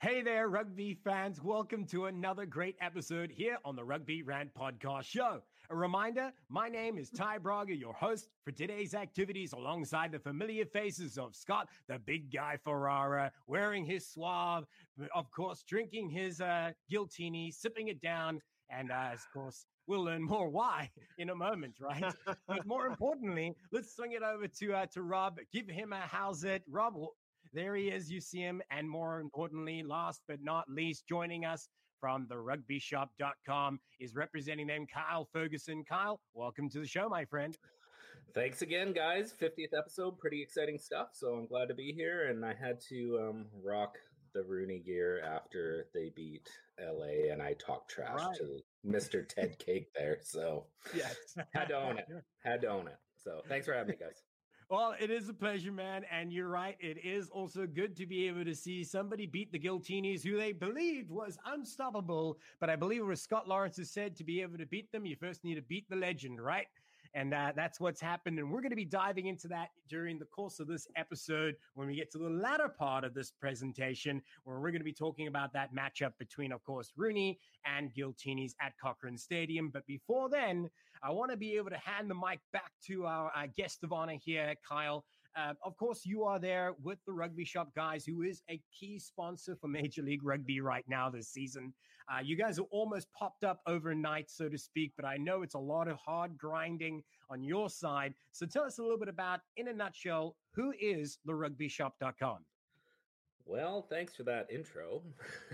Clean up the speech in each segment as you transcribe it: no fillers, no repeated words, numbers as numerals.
Hey there, rugby fans. Welcome to another great episode here on the Rugby Rant Podcast Show. A reminder, my name is Ty Braga, your host for today's activities, alongside the familiar faces of Scott, the big guy Ferrara, wearing his suave, of course, drinking his Giltini, sipping it down, and of course, we'll learn more why in a moment, right? But more importantly, let's swing it over to Rob. Give him a how's it. Rob, there he is. You see him. And more importantly, last but not least, joining us from the rugbyshop.com is representing them, Kyle Ferguson. Kyle, welcome to the show, my friend. Thanks again, guys. 50th episode. Pretty exciting stuff. So I'm glad to be here. And I had to rock the Rooney gear after they beat LA and I talked trash to Mr. Ted Cake there. So yes, had to own it. So thanks for having me, guys. Well, it is a pleasure, man. And you're right. It is also good to be able to see somebody beat the Giltinis, who they believed was unstoppable. But I believe what Scott Lawrence has said, to be able to beat them, you first need to beat the legend, right? And that's what's happened. And we're going to be diving into that during the course of this episode when we get to the latter part of this presentation, where we're going to be talking about that matchup between, of course, Rooney and Giltinis at Cochrane Stadium. But before then, I want to be able to hand the mic back to our guest of honor here, Kyle. Of course, you are there with the Rugby Shop guys, who is a key sponsor for Major League Rugby right now this season. You guys are almost popped up overnight, so to speak, but I know it's a lot of hard grinding on your side. So tell us a little bit about, in a nutshell, who is the rugbyshop.com? Well, thanks for that intro.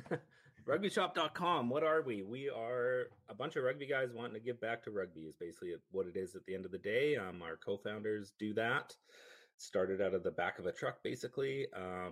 Rugbyshop.com, what are we? We are a bunch of rugby guys wanting to give back to rugby is basically what it is at the end of the day. Our co-founders do that. Started out of the back of a truck, basically.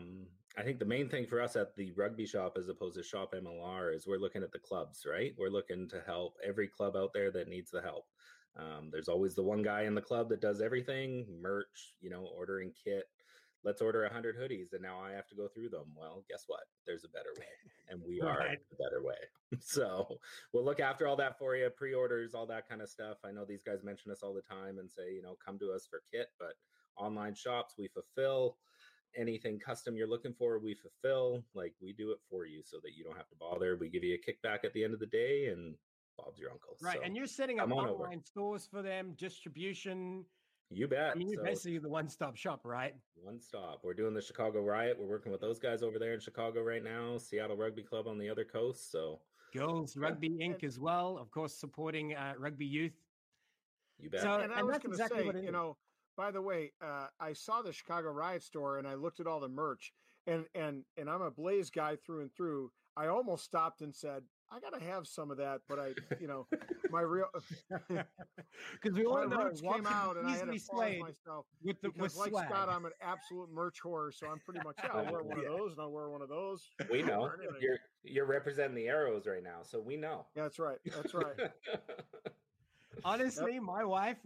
I think the main thing for us at the Rugby Shop, as opposed to Shop MLR, is we're looking at the clubs, right? We're looking to help every club out there that needs the help. There's always the one guy in the club that does everything, merch, ordering kit. Let's order 100 hoodies, and now I have to go through them. Well, guess what? There's a better way, and we are the better way. So we'll look after all that for you, pre-orders, all that kind of stuff. I know these guys mention us all the time and say, come to us for kit, but online shops, we fulfill anything custom you're looking for. We fulfill, we do it for you so that you don't have to bother. We give you a kickback at the end of the day, and Bob's your uncle. Right. So and you're setting up online stores for them, distribution. You bet. I mean, you're basically the one-stop shop, right? One stop. We're doing the Chicago Riot. We're working with those guys over there in Chicago right now. Seattle Rugby Club on the other coast. So Girls Rugby Inc. as well, of course, supporting rugby youth. You bet. So, and I was going to say, by the way, I saw the Chicago Riot store and I looked at all the merch, and I'm a Blaze guy through and through. I almost stopped and said, I got to have some of that, but my real, because we all know it came out and I had to pause myself with like swag. Scott, I'm an absolute merch whore. So I'm pretty much, I'll wear one of those and I'll wear one of those. We know you're representing the Arrows right now. So we know. That's right. That's right. Honestly, my wife,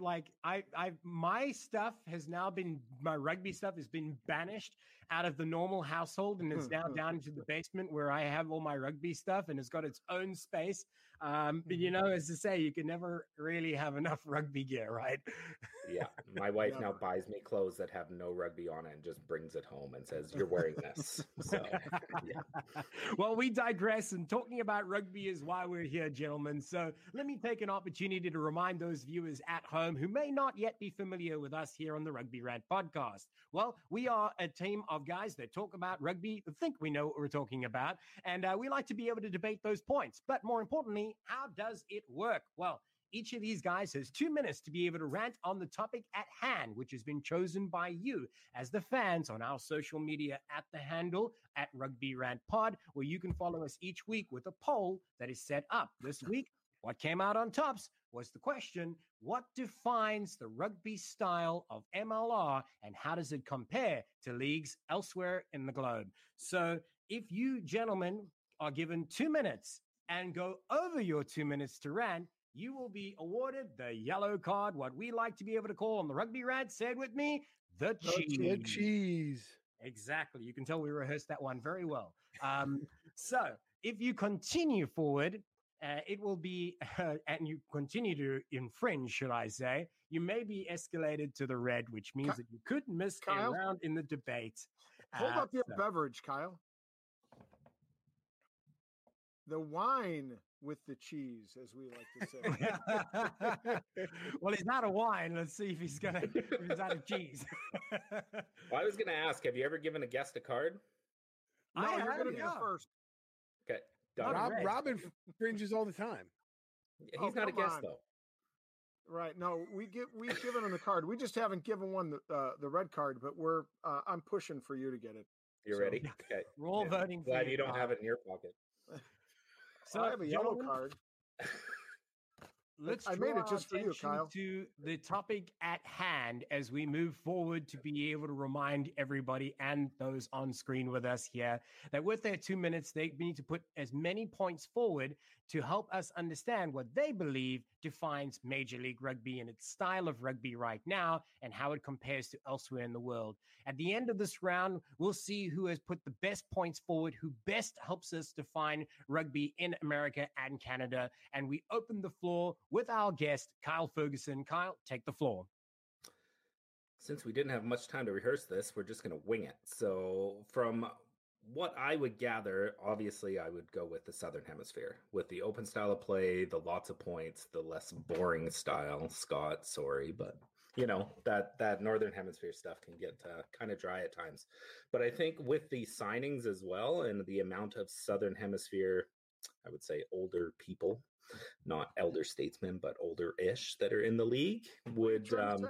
my stuff has now been, my rugby stuff has been banished out of the normal household and is now down into the basement where I have all my rugby stuff, and it's got its own space. But as I say, you can never really have enough rugby gear, right? Yeah. My wife now buys me clothes that have no rugby on it and just brings it home and says, you're wearing this. So, yeah. Well, we digress, and talking about rugby is why we're here, gentlemen. So let me take an opportunity to remind those viewers at home who may not yet be familiar with us here on the Rugby Rant podcast. Well, we are a team of guys that talk about rugby, think we know what we're talking about, and we like to be able to debate those points. But more importantly, how does it work? Well, each of these guys has 2 minutes to be able to rant on the topic at hand, which has been chosen by you as the fans on our social media at the handle at Rugby Rant Pod, where you can follow us each week with a poll that is set up. This week, what came out on tops was the question, what defines the rugby style of MLR and how does it compare to leagues elsewhere in the globe? So if you gentlemen are given 2 minutes and go over your 2 minutes to rant, you will be awarded the yellow card, what we like to be able to call on the Rugby Rant, say it with me, the cheese. The cheese. Exactly. You can tell we rehearsed that one very well. So if you continue forward, it will be, and you continue to infringe, should I say, you may be escalated to the red, which means that you could miss a round in the debate. Hold up your beverage, Kyle. the wine with the cheese, as we like to say. Well, he's not a wine. Let's see if he's out of cheese. Well, I was going to ask, have you ever given a guest a card? No, you're going to be the first. Okay. Done. Robin fringes all the time. He's not a guest though. Right. No, we've given him the card. We just haven't given one the red card, but I'm pushing for you to get it. You're ready? Okay. We're all voting for Glad you. You don't have it in your pocket. So I have a yellow card. Let's I made it just for you, Kyle. To the topic at hand as we move forward to be able to remind everybody and those on screen with us here that with their 2 minutes, they need to put as many points forward to help us understand what they believe defines Major League Rugby and its style of rugby right now and how it compares to elsewhere in the world. At the end of this round, we'll see who has put the best points forward, who best helps us define rugby in America and Canada. And we open the floor with our guest, Kyle Ferguson. Kyle, take the floor. Since we didn't have much time to rehearse this, we're just going to wing it. So from what I would gather, obviously I would go with the Southern Hemisphere with the open style of play, the lots of points, the less boring style. Scott, sorry, but you know, that Northern Hemisphere stuff can get kind of dry at times. But I think with the signings as well and the amount of Southern Hemisphere, I would say older people, not elder statesmen, but older-ish that are in the league would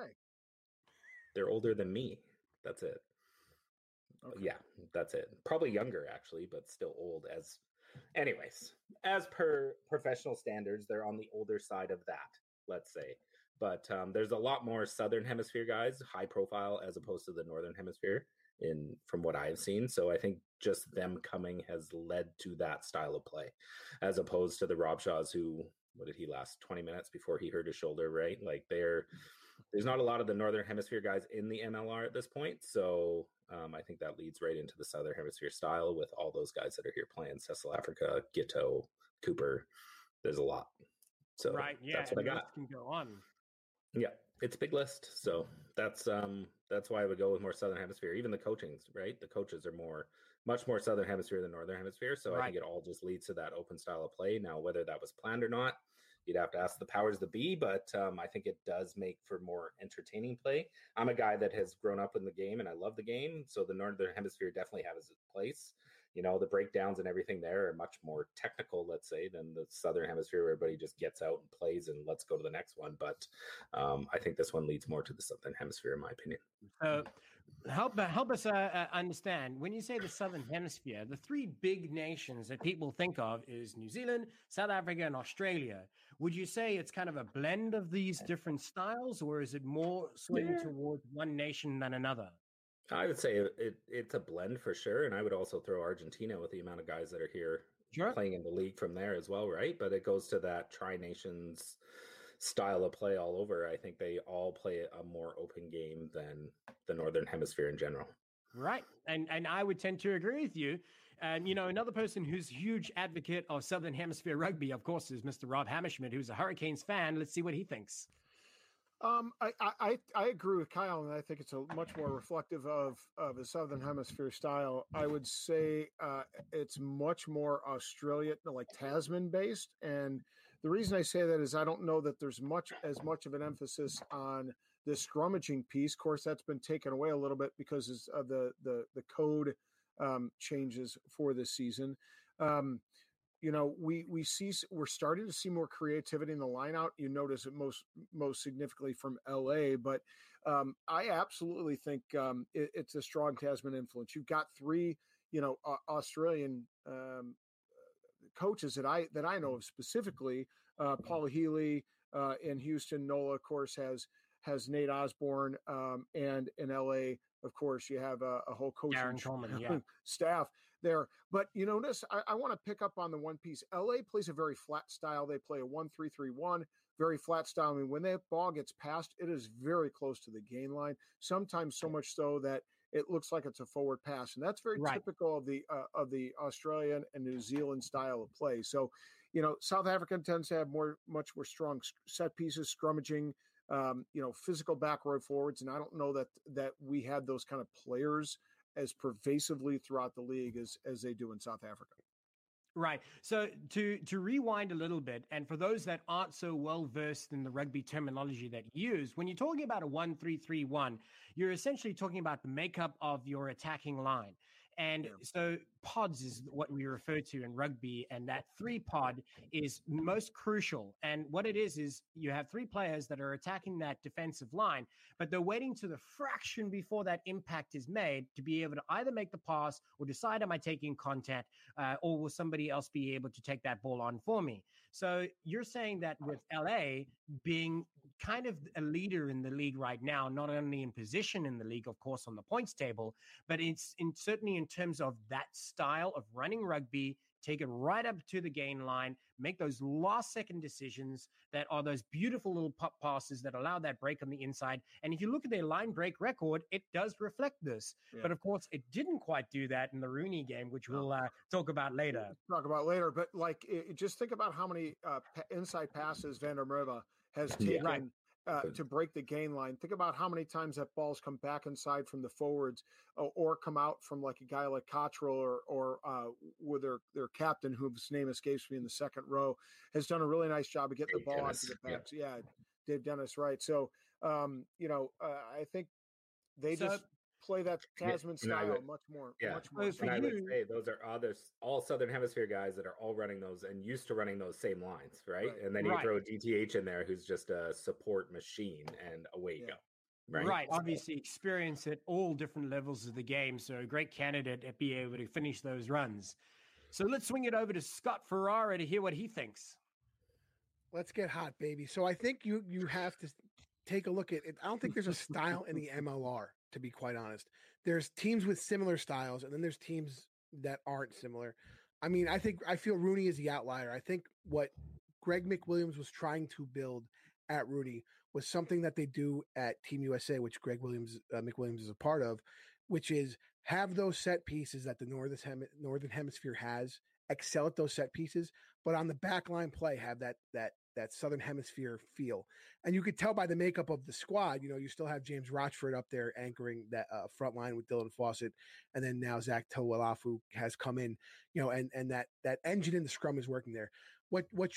they're older than me. That's it. Okay. Yeah, that's it. Probably younger actually, but still old anyways, as per professional standards, they're on the older side of that, let's say. But there's a lot more Southern Hemisphere guys, high profile, as opposed to the Northern Hemisphere from what I've seen. So I think just them coming has led to that style of play, as opposed to the Robshaws who, what did he last 20 minutes before he hurt his shoulder, right? Like there's not a lot of the Northern Hemisphere guys in the MLR at this point. So I think that leads right into the Southern Hemisphere style with all those guys that are here playing. Cecil Africa, Giteau, Cooper. There's a lot. So right, yeah, that's what I got. Can go on. Yeah, it's a big list. So that's why I would go with more Southern Hemisphere. Even the coachings, right? The coaches are much more Southern Hemisphere than Northern Hemisphere. So I think it all just leads to that open style of play. Now, whether that was planned or not, you'd have to ask the powers that be, but I think it does make for more entertaining play. I'm a guy that has grown up in the game and I love the game. So the Northern Hemisphere definitely has its place. You know, the breakdowns and everything there are much more technical, let's say, than the Southern Hemisphere where everybody just gets out and plays and let's go to the next one. But I think this one leads more to the Southern Hemisphere, in my opinion. Help us understand, when you say the Southern Hemisphere, the three big nations that people think of is New Zealand, South Africa, and Australia. Would you say it's kind of a blend of these different styles, or is it more swing towards one nation than another? I would say it's a blend for sure. And I would also throw Argentina with the amount of guys that are here playing in the league from there as well, right? But it goes to that Tri-Nations style of play all over. I think they all play a more open game than the Northern Hemisphere in general. Right. And I would tend to agree with you. And, you know, another person who's a huge advocate of Southern Hemisphere rugby, of course, is Mr. Rob Hammerschmidt, who's a Hurricanes fan. Let's see what he thinks. I agree with Kyle, and I think it's a much more reflective of a Southern Hemisphere style. I would say it's much more Australian, like Tasman based. And the reason I say that is I don't know that there's as much of an emphasis on the scrummaging piece. Of course, that's been taken away a little bit because of the code changes for this season. You know, we're starting to see more creativity in the lineout. You notice it most significantly from LA, but I absolutely think it's a strong Tasman influence. You've got three, you know, Australian coaches that I know of specifically. Paul Healy in Houston. Nola, of course, has Nate Osborne, and in LA, of course, you have a whole coaching staff there. But you notice, I want to pick up on the one piece. LA plays a very flat style. They play a 1-3-3-1, very flat style. I mean, when that ball gets passed, it is very close to the gain line, sometimes so much so that it looks like it's a forward pass. And that's very typical of the Australian and New Zealand style of play. So, you know, South Africa tends to have much more strong set pieces, scrummaging, you know, physical back row forwards. And I don't know that we had those kind of players as pervasively throughout the league as they do in South Africa. Right. So to rewind a little bit, and for those that aren't so well versed in the rugby terminology that you use, when you're talking about a 1-3-3-1, you're essentially talking about the makeup of your attacking line. And so pods is what we refer to in rugby, and that 3 pod is most crucial. And what it is you have 3 players that are attacking that defensive line, but they're waiting to the fraction before that impact is made to be able to either make the pass or decide, am I taking contact, or will somebody else be able to take that ball on for me? So you're saying that with LA being kind of a leader in the league right now, not only in position in the league, of course, on the points table, but it's certainly in terms of that style of running rugby, take it right up to the gain line, make those last second decisions that are those beautiful little pop passes that allow that break on the inside. And if you look at their line break record, it does reflect this. But of course, it didn't quite do that in the Rooney game, which we'll talk about later. But like, just think about how many inside passes Van der Merwe has taken to break the gain line. Think about how many times that ball's come back inside from the forwards, or come out from like a guy like Cottrell or with their captain, whose name escapes me in the second row, has done a really nice job of getting the ball onto the backs. Yeah, Dave Dennis, right. So, I think they just play that Tasman style much more. Much more. And I would say those are all Southern Hemisphere guys that are all running those and used to running those same lines, right? And then you throw DTH in there, who's just a support machine, and away you go. Right. Obviously, experience at all different levels of the game. So a great candidate at being able to finish those runs. So let's swing it over to Scott Ferrara to hear what he thinks. Let's get hot, baby. So I think you have to take a look at it. I don't think there's a style in the MLR, to be quite honest. There's teams with similar styles, and then there's teams that aren't similar. I mean, I feel Rooney is the outlier. I think what Greg McWilliams was trying to build at Rooney was something that they do at Team USA, which Greg McWilliams is a part of, which is have those set pieces that the Northern Hemisphere has, excel at those set pieces, but on the backline play have that Southern Hemisphere feel. And you could tell by the makeup of the squad, you still have James Rochford up there anchoring that front line with Dylan Fawcett. And then now Zach Tuilafu has come in, and that engine in the scrum is working there. What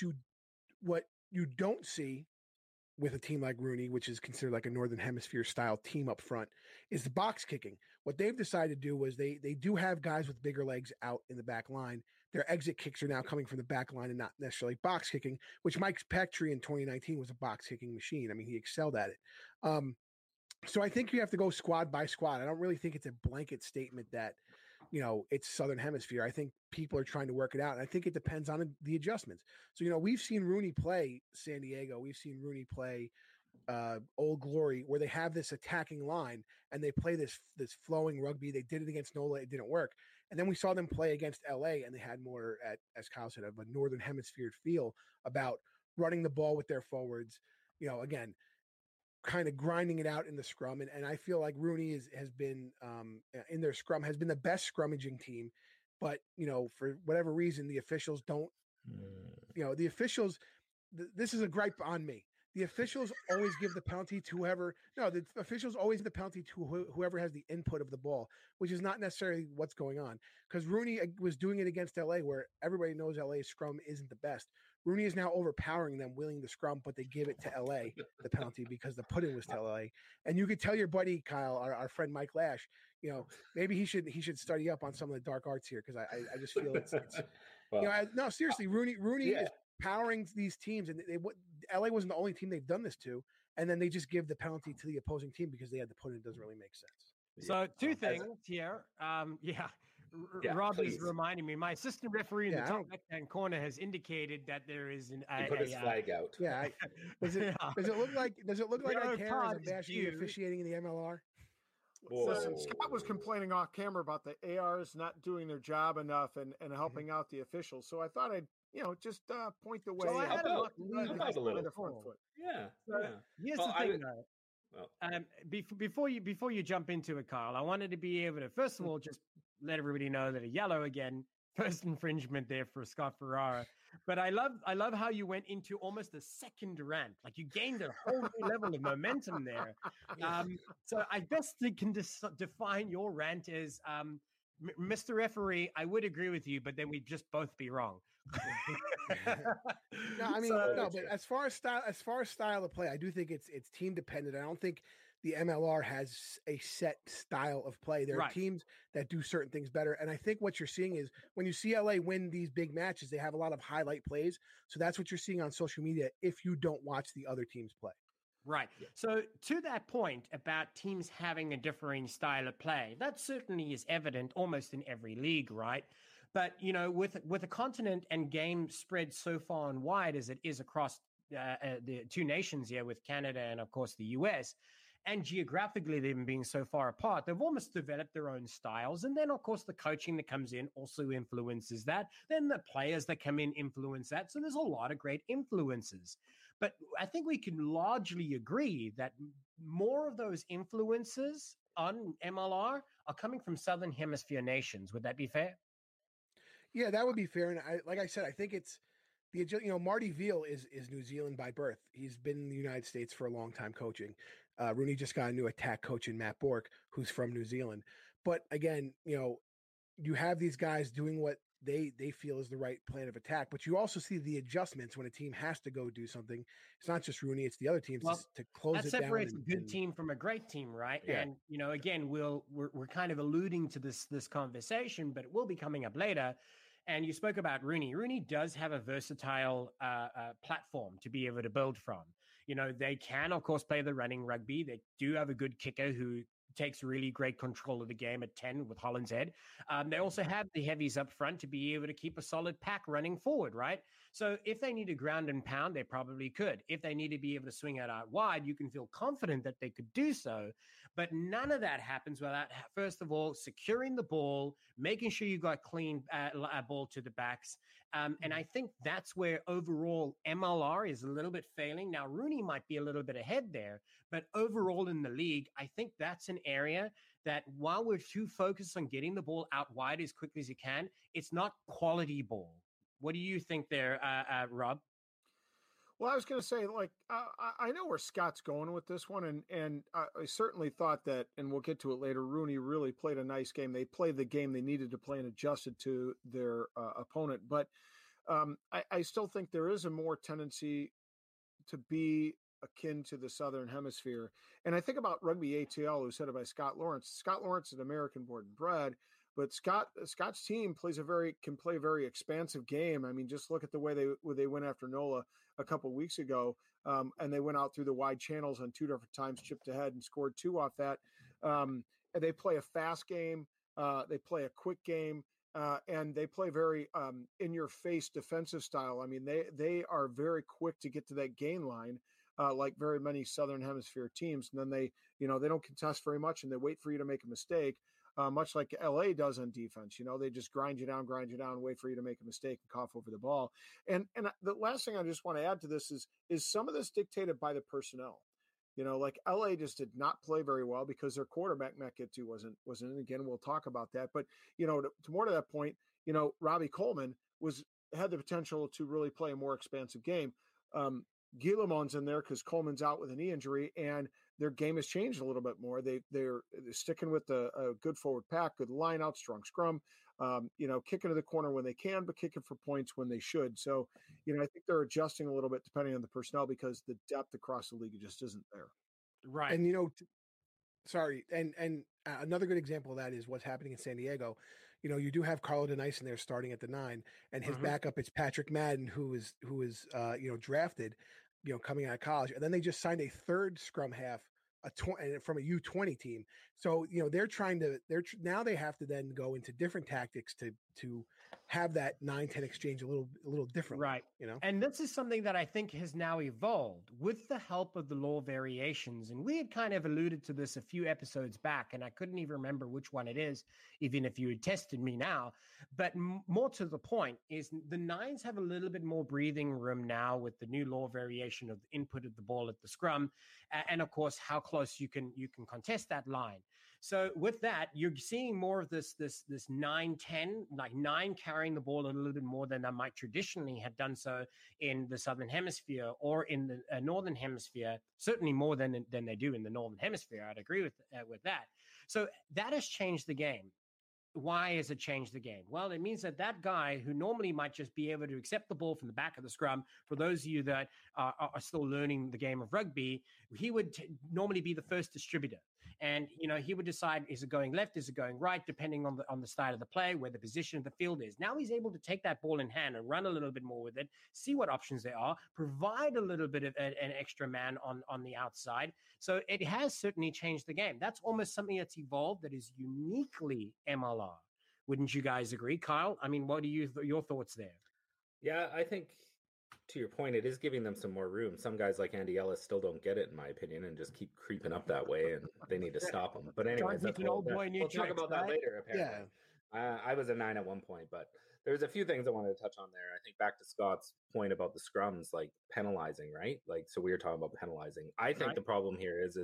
you don't see with a team like Rooney, which is considered like a Northern Hemisphere style team up front, is the box kicking. What they've decided to do was they do have guys with bigger legs out in the back line. Their exit kicks are now coming from the back line and not necessarily box kicking, which Mike Petrie in 2019 was a box kicking machine. I mean, he excelled at it. So I think you have to go squad by squad. I don't really think it's a blanket statement that, it's Southern Hemisphere. I think people are trying to work it out. And I think it depends on the adjustments. So, we've seen Rooney play San Diego. We've seen Rooney play Old Glory, where they have this attacking line and they play this flowing rugby. They did it against NOLA. It didn't work. And then we saw them play against LA, and they had more, as Kyle said, of a Northern Hemisphere feel about running the ball with their forwards, again, kind of grinding it out in the scrum. And I feel like Rooney has been in their scrum, has been the best scrummaging team. But, for whatever reason, the officials don't, the officials, this is a gripe on me. The officials always give the penalty to the officials always give the penalty to whoever has the input of the ball, which is not necessarily what's going on. Because Rooney was doing it against LA, where everybody knows LA's scrum isn't the best. Rooney is now overpowering them, willing the scrum, but they give it to LA, the penalty, because the put-in was to LA. And you could tell your buddy, Kyle, our friend Mike Lash, maybe he should study up on some of the dark arts here, because I just feel it's well, no, seriously, Rooney is powering these teams, and LA wasn't the only team they've done this to, and then they just give the penalty to the opposing team because they had to put it. It doesn't really make sense. So two things here. Rob is reminding me. My assistant referee in the top left-hand corner has indicated that there is he put his flag out. Yeah. Does it look like I care as I'm bashing the officiating in the MLR? Listen, Scott was complaining off camera about the ARs not doing their job enough and helping out the officials. So I thought I'd just point the way. So I had a little front foot. Yeah. Here's the thing, though. Before you jump into it, Kyle, I wanted to be able to first of all just let everybody know that a yellow again, first infringement there for Scott Ferrara. But I love how you went into almost a second rant, like you gained a whole new level of momentum there. So I best can define your rant as Mr. Referee, I would agree with you, but then we'd just both be wrong. No, I mean, no, but as far as style of play, I do think it's team dependent. I don't think the MLR has a set style of play. There are teams that do certain things better. And I think what you're seeing is when you see LA win these big matches, they have a lot of highlight plays. So that's what you're seeing on social media if you don't watch the other teams play. Right. So to that point about teams having a differing style of play, that certainly is evident almost in every league, right? But, with a continent and game spread so far and wide as it is across the two nations here with Canada and, of course, the US, and geographically them being so far apart, they've almost developed their own styles. And then, of course, the coaching that comes in also influences that. Then the players that come in influence that. So there's a lot of great influences. But I think we can largely agree that more of those influences on MLR are coming from Southern Hemisphere nations. Would that be fair? Yeah, that would be fair. And like I said, I think it's Marty Veal is New Zealand by birth. He's been in the United States for a long time coaching. Rooney just got a new attack coach in Matt Bork, who's from New Zealand. But again, you have these guys doing what they feel is the right plan of attack, but you also see the adjustments when a team has to go do something. It's not just Rooney; it's the other teams to close it down. That separates a good team from a great team, right? Yeah. And again, we're kind of alluding to this conversation, but it will be coming up later. And you spoke about Rooney. Rooney does have a versatile platform to be able to build from. They can, of course, play the running rugby. They do have a good kicker who takes really great control of the game at 10 with Holland's Head. They also have the heavies up front to be able to keep a solid pack running forward, right? So if they need to ground and pound, they probably could. If they need to be able to swing it out wide, you can feel confident that they could do so. But none of that happens without, first of all, securing the ball, making sure you got clean ball to the backs. And I think that's where overall MLR is a little bit failing. Now, Rooney might be a little bit ahead there, but overall in the league, I think that's an area that while we're too focused on getting the ball out wide as quickly as you can, it's not quality ball. What do you think there, Rob? Well, I was going to say, I know where Scott's going with this one, and I certainly thought that, and we'll get to it later, Rooney really played a nice game. They played the game they needed to play and adjusted to their opponent. But I still think there is a more tendency to be akin to the Southern Hemisphere. And I think about Rugby ATL, who's headed by Scott Lawrence. Scott Lawrence is an American born and bred, but Scott's team can play a very expansive game. I mean, just look at the way they went after NOLA a couple of weeks ago, and they went out through the wide channels on two different times, chipped ahead, and scored 2 off that. And they play a fast game, they play a quick game, and they play very in-your-face defensive style. I mean, they are very quick to get to that gain line. Like very many Southern Hemisphere teams, and then they don't contest very much, and they wait for you to make a mistake. Much like LA does on defense, they just grind you down, wait for you to make a mistake and cough over the ball. And the last thing I just want to add to this is some of this dictated by the personnel. Like LA just did not play very well because their quarterback Matt Gittu wasn't. And again, we'll talk about that. But to more to that point, Robbie Coleman had the potential to really play a more expansive game. Guillemon's in there because Coleman's out with a knee injury, and their game has changed a little bit more. They're sticking with a good forward pack, good line out, strong scrum, kicking to the corner when they can, but kicking for points when they should. So, I think they're adjusting a little bit depending on the personnel because the depth across the league just isn't there. Right. And, sorry. And another good example of that is what's happening in San Diego. You do have Carlo Denison there starting at the 9, and his backup is Patrick Madden, who is drafted, coming out of college. And then they just signed a third scrum half, from a U20 team. So, now they have to then go into different tactics to have that 9-10 exchange a little different. Right. And this is something that I think has now evolved with the help of the law variations. And we had kind of alluded to this a few episodes back, and I couldn't even remember which one it is, even if you had tested me now. But more to the point is the 9s have a little bit more breathing room now with the new law variation of the input of the ball at the scrum. And of course, how close you can contest that line. So with that, you're seeing more of this 9-10, like 9 carrying the ball a little bit more than they might traditionally have done so in the Southern Hemisphere or in the Northern Hemisphere, certainly more than they do in the Northern Hemisphere. I'd agree with that. So that has changed the game. why has it changed the game? Well, it means that that guy who normally might just be able to accept the ball from the back of the scrum, for those of you that are still learning the game of rugby, he would normally be the first distributor. And, he would decide, is it going left? Is it going right? Depending on the style of the play, where the position of the field is. Now he's able to take that ball in hand and run a little bit more with it, see what options there are, provide a little bit of an extra man on the outside. So it has certainly changed the game. That's almost something that's evolved that is uniquely MLR. Wouldn't you guys agree, Kyle? I mean, what are your thoughts there? Yeah, I think to your point, it is giving them some more room. Some guys like Andy Ellis still don't get it, in my opinion, and just keep creeping up that way, and they need to stop them. But anyways, we'll talk about that later, apparently. Yeah. I was a 9 at one point, but there's a few things I wanted to touch on there. I think back to Scott's point about the scrums, like penalizing, right? Like, so we were talking about penalizing. I think the problem here is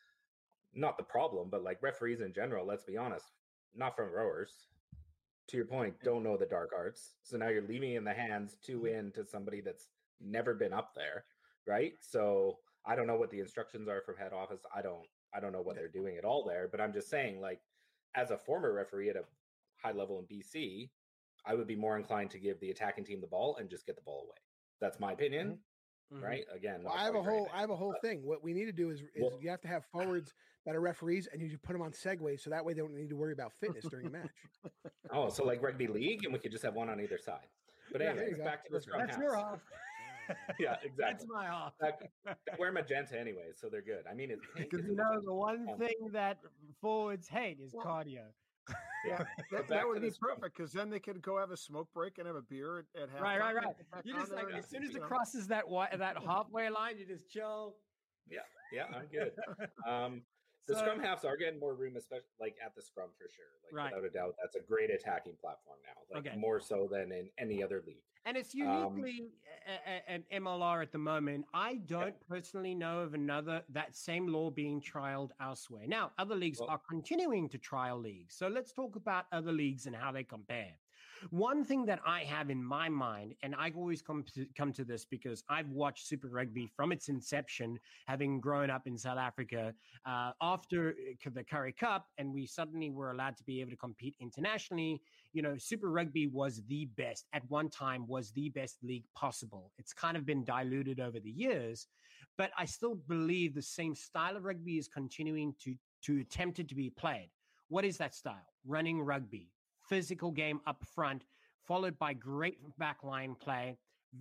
not the problem, but like referees in general, let's be honest, not front rowers. To your point, don't know the dark arts. So now you're leaving in the hands to somebody that's never been up there, right? So I don't know what the instructions are from head office. I don't know what they're doing at all there, but I'm just saying, like, as a former referee at a high level in BC, I would be more inclined to give the attacking team the ball and just get the ball away. That's my opinion. Mm-hmm. Right? Again, well, I have a whole thing. What we need to do is you have to have forwards that are referees, and you put them on segues, so that way they don't need to worry about fitness during a match. Oh, so like rugby league, and we could just have one on either side. But anyways, back to the scrum halves. That's your off. Yeah, exactly. That's my off. We're magenta anyway, so they're good. I mean, it's because the one thing that forwards hate is cardio. Yeah, that would be perfect, because then they could go have a smoke break and have a beer at halftime. Right. You just like as soon as it crosses that halfway line, you just chill. Yeah, I'm good. The scrum halves are getting more room, especially like at the scrum for sure. Like without a doubt, that's a great attacking platform now. Like more so than in any other league. And it's uniquely an MLR at the moment. I don't personally know of that same law being trialed elsewhere. Now, other leagues are continuing to trial leagues. So let's talk about other leagues and how they compare. One thing that I have in my mind, and I always come to this because I've watched Super Rugby from its inception, having grown up in South Africa after the Currie Cup, and we suddenly were allowed to be able to compete internationally. Super Rugby was the best at one time, was the best league possible. It's kind of been diluted over the years, but I still believe the same style of rugby is continuing to attempt it to be played. What is that style? Running rugby. Physical game up front, followed by great backline play.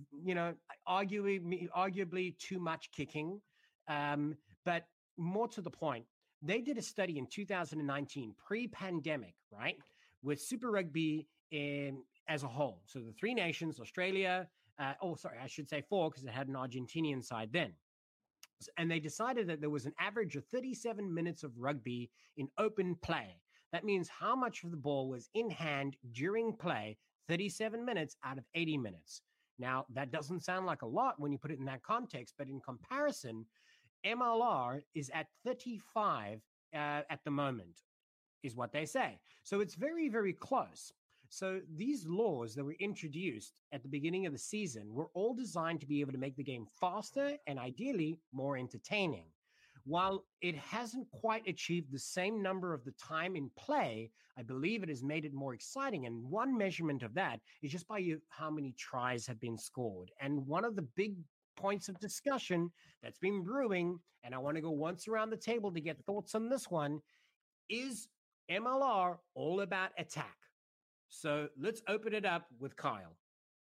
Arguably too much kicking, but more to the point, they did a study in 2019, pre-pandemic, right, with Super Rugby as a whole. So the three nations, Australia. I should say four, because it had an Argentinian side then. And they decided that there was an average of 37 minutes of rugby in open play. That means how much of the ball was in hand during play, 37 minutes out of 80 minutes. Now, that doesn't sound like a lot when you put it in that context, but in comparison, MLR is at 35 at the moment, is what they say. So it's very, very close. So these laws that were introduced at the beginning of the season were all designed to be able to make the game faster and ideally more entertaining. While it hasn't quite achieved the same number of the time in play, I believe it has made it more exciting. And one measurement of that is just by how many tries have been scored. And one of the big points of discussion that's been brewing, and I want to go once around the table to get thoughts on this one, is MLR all about attack? So let's open it up with Kyle.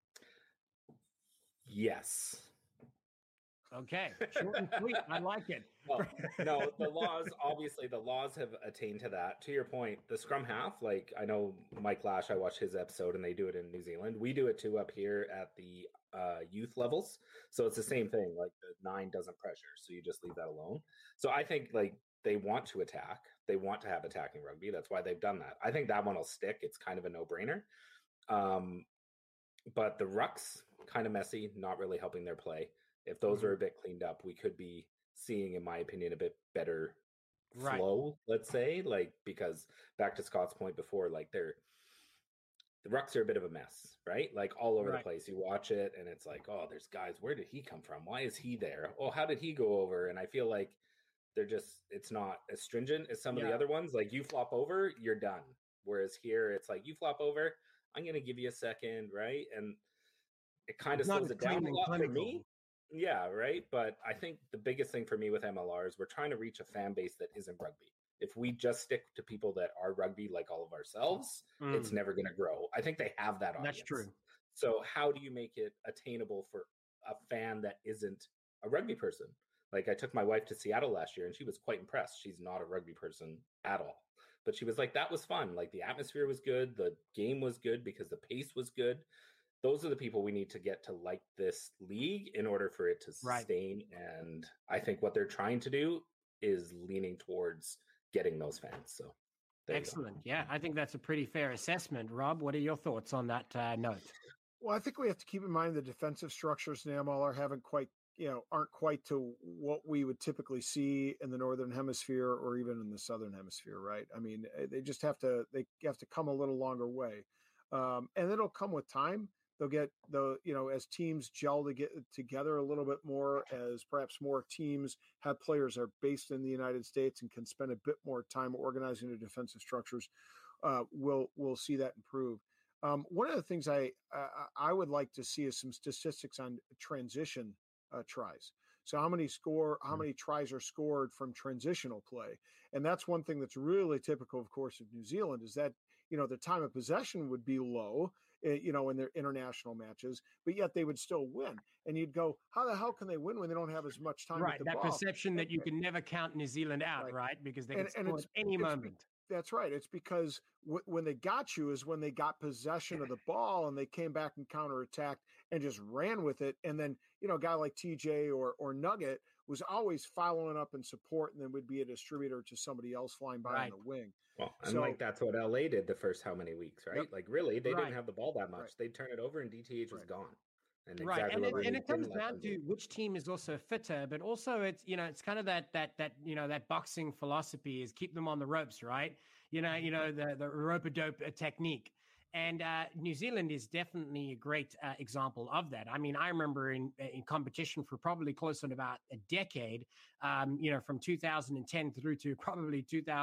Yes. Okay, short and sweet. I like it. Well, no, the laws have attained to that. To your point, the scrum half, like I know Mike Lash, I watched his episode and they do it in New Zealand. We do it too up here at the youth levels. So it's the same thing. Like the 9 doesn't pressure, so you just leave that alone. So I think like they want to attack. They want to have attacking rugby. That's why they've done that. I think that one will stick. It's kind of a no-brainer. But the rucks, kind of messy, not really helping their play. If those are a bit cleaned up, we could be seeing, in my opinion, a bit better flow, let's say, like, because back to Scott's point before, like the rucks are a bit of a mess, right? Like all over the place. You watch it and it's like, oh, there's guys. Where did he come from? Why is he there? Oh, how did he go over? And I feel like it's not as stringent as some of the other ones. Like you flop over, you're done. Whereas here, it's like you flop over, I'm going to give you a second, right? And it kind of It's not slows as it down clean a and lot for clinical. me. Yeah, right. But I think the biggest thing for me with MLR is we're trying to reach a fan base that isn't rugby. If we just stick to people that are rugby like all of ourselves, it's never going to grow. I think they have that audience. That's true. So how do you make it attainable for a fan that isn't a rugby person? Like I took my wife to Seattle last year and she was quite impressed. She's not a rugby person at all. But she was like, that was fun. Like the atmosphere was good. The game was good because the pace was good. Those are the people we need to get to like this league in order for it to sustain. Right. And I think what they're trying to do is leaning towards getting those fans. So excellent. Yeah, I think that's a pretty fair assessment. Rob, what are your thoughts on that note? Well, I think we have to keep in mind the defensive structures in the MLR aren't quite to what we would typically see in the Northern Hemisphere or even in the Southern Hemisphere, right? I mean, they have to come a little longer way. And it'll come with time. They'll get as teams gel to get together a little bit more, as perhaps more teams have players that are based in the United States and can spend a bit more time organizing their defensive structures. We'll see that improve. One of the things I would like to see is some statistics on transition tries. So how many tries are scored from transitional play? And that's one thing that's really typical, of course, of New Zealand is that, the time of possession would be low, in their international matches, but yet they would still win. And you'd go, how the hell can they win when they don't have as much time with the ball? Right, that perception that you can never count New Zealand out, right? Because they can score at any moment. That's right. It's because when they got you is when they got possession of the ball and they came back and counterattacked and just ran with it. And then, a guy like TJ or Nugget was always following up in support and then would be a distributor to somebody else flying by on the wing. Well, and that's what LA did the first how many weeks, right? Yep. Like really, they didn't have the ball that much. Right. They'd turn it over and DTH was gone. And exactly and it comes down to which team is also fitter, but also it's it's kind of that boxing philosophy is keep them on the ropes, right? The rope-a-dope technique. And New Zealand is definitely a great example of that. I mean, I remember in competition for probably close on about a decade, from 2010 through to probably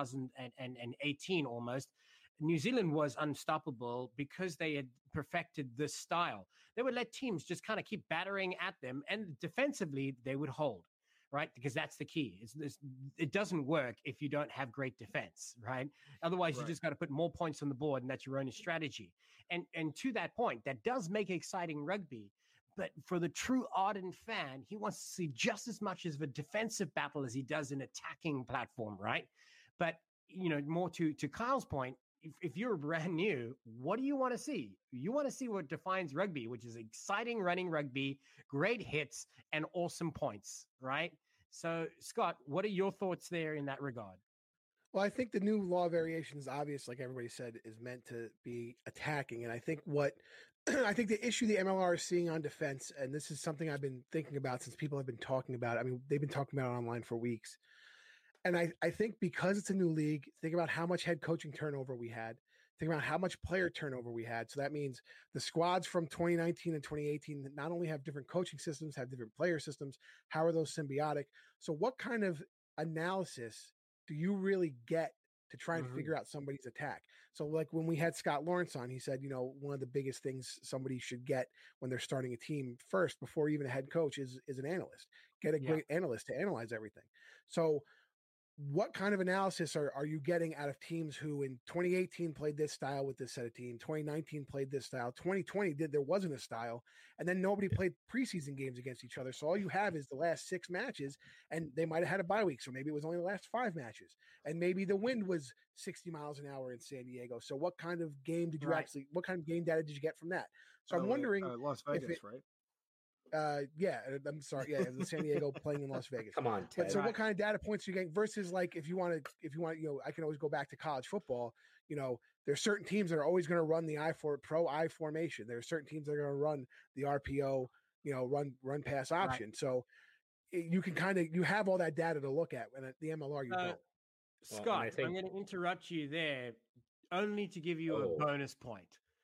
2018 almost, New Zealand was unstoppable because they had perfected this style. They would let teams just kind of keep battering at them, and defensively they would hold. Right, because that's the key. It doesn't work if you don't have great defense, right? Otherwise, you just got to put more points on the board, and that's your only strategy. And to that point, that does make exciting rugby. But for the true ardent fan, he wants to see just as much of a defensive battle as he does an attacking platform, right? But more to Kyle's point, if you're brand new, what do you want to see? You want to see what defines rugby, which is exciting running rugby, great hits, and awesome points, right? So, Scott, what are your thoughts there in that regard? Well, I think the new law variation is obvious, like everybody said, is meant to be attacking. And I think the issue the MLR is seeing on defense, and this is something I've been thinking about since people have been talking about it. I mean, they've been talking about it online for weeks. And I think because it's a new league, think about how much head coaching turnover we had. Think about how much player turnover we had. So that means the squads from 2019 and 2018 not only have different coaching systems, have different player systems. How are those symbiotic? So what kind of analysis do you really get to try and figure out somebody's attack? So like when we had Scott Lawrence on, he said, one of the biggest things somebody should get when they're starting a team first, before even a head coach, is an analyst. Get a great analyst to analyze everything. So what kind of analysis are you getting out of teams who in 2018 played this style with this set of team, 2019 played this style, 2020 there wasn't a style, and then nobody played preseason games against each other. So all you have is the last 6 matches, and they might have had a bye week, so maybe it was only the last 5 matches, and maybe the wind was 60 miles an hour in San Diego. So what kind of game did you what kind of game data did you get from that? So I'm wondering, Las Vegas, right? I'm sorry. Yeah, the San Diego playing in Las Vegas. Come on, Ted. But so what kind of data points are you getting versus like if you want, I can always go back to college football. There's certain teams that are always going to run the I formation. There are certain teams that are going to run the RPO, run pass option. So you can you have all that data to look at, and at the MLR you don't. Scott, I'm going to interrupt you there only to give you a bonus point.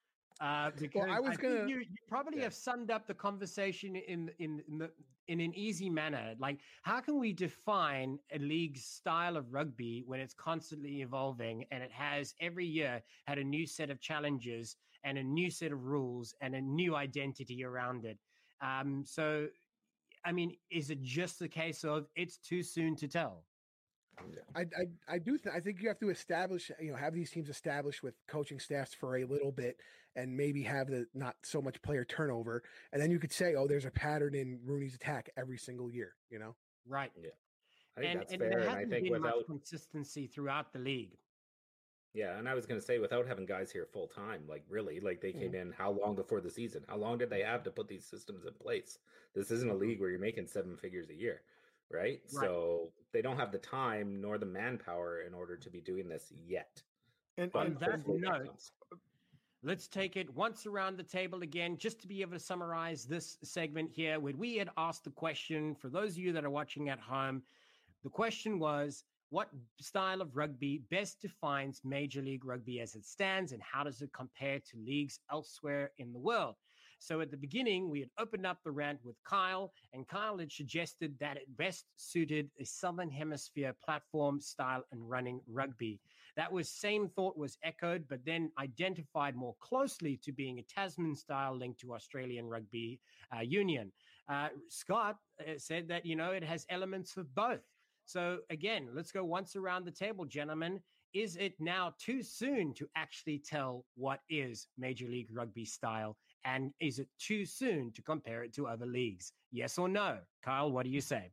Because I was think gonna. you probably Yeah. have summed up the conversation in an easy manner. Like, how can we define a league's style of rugby when it's constantly evolving and it has every year had a new set of challenges and a new set of rules and a new identity around it? So, I mean, is it just the case of it's too soon to tell? I do I think you have to establish, have these teams established with coaching staffs for a little bit, and maybe have the not so much player turnover, and then you could say, oh, there's a pattern in Rooney's attack every single year. Right. Yeah. I think that's And fair. there And I hasn't think been much without, consistency throughout the league. yeah, and I was going to say, without having guys here full time, like really, like they came in how long before the season? How long did they have to put these systems in place? This isn't a league where you're making 7 figures a year, right? So they don't have the time nor the manpower in order to be doing this yet. And, But and that hopefully that note, comes. let's take it once around the table again, just to be able to summarize this segment here. When we had asked the question, for those of you that are watching at home, the question was, what style of rugby best defines Major League Rugby as it stands, and how does it compare to leagues elsewhere in the world? So at the beginning, we had opened up the rant with Kyle, and Kyle had suggested that it best suited a Southern Hemisphere platform style and running rugby. That was same thought was echoed, but then identified more closely to being a Tasman style linked to Australian Rugby Union. Scott said that, it has elements of both. So again, let's go once around the table, gentlemen. Is it now too soon to actually tell what is Major League Rugby style? And is it too soon to compare it to other leagues? Yes or no? Kyle, what do you say?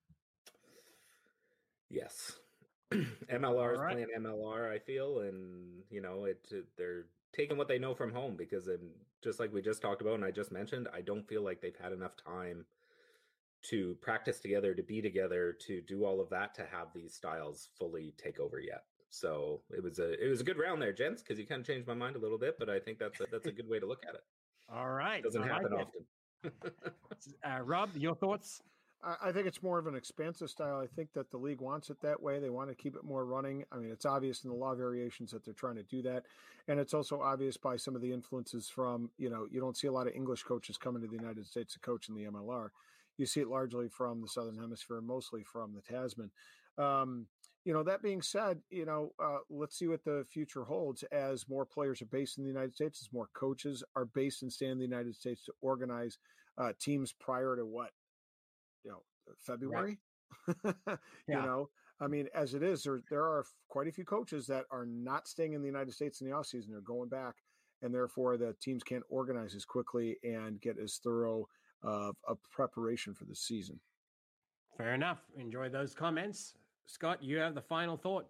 Yes. MLR is All right. playing MLR, I feel, and they're taking what they know from home, because just like we just talked about and I just mentioned, I don't feel like they've had enough time to practice together, to be together, to do all of that, to have these styles fully take over yet. So it was a good round there, gents, because you kind of changed my mind a little bit, but I think that's a good way to look at it. All right. Doesn't happen like often. Rob, your thoughts? I think it's more of an expansive style. I think that the league wants it that way. They want to keep it more running. I mean, it's obvious in the law variations that they're trying to do that. And it's also obvious by some of the influences from, you don't see a lot of English coaches coming to the United States to coach in the MLR. You see it largely from the Southern Hemisphere, mostly from the Tasman. That being said, let's see what the future holds as more players are based in the United States, as more coaches are based and stay in the United States to organize teams prior to what? February. Yeah. I mean, as it is, there are quite a few coaches that are not staying in the United States in the off season. They're going back, and therefore the teams can't organize as quickly and get as thorough of a preparation for the season. Fair enough. Enjoy those comments. Scott, you have the final thought.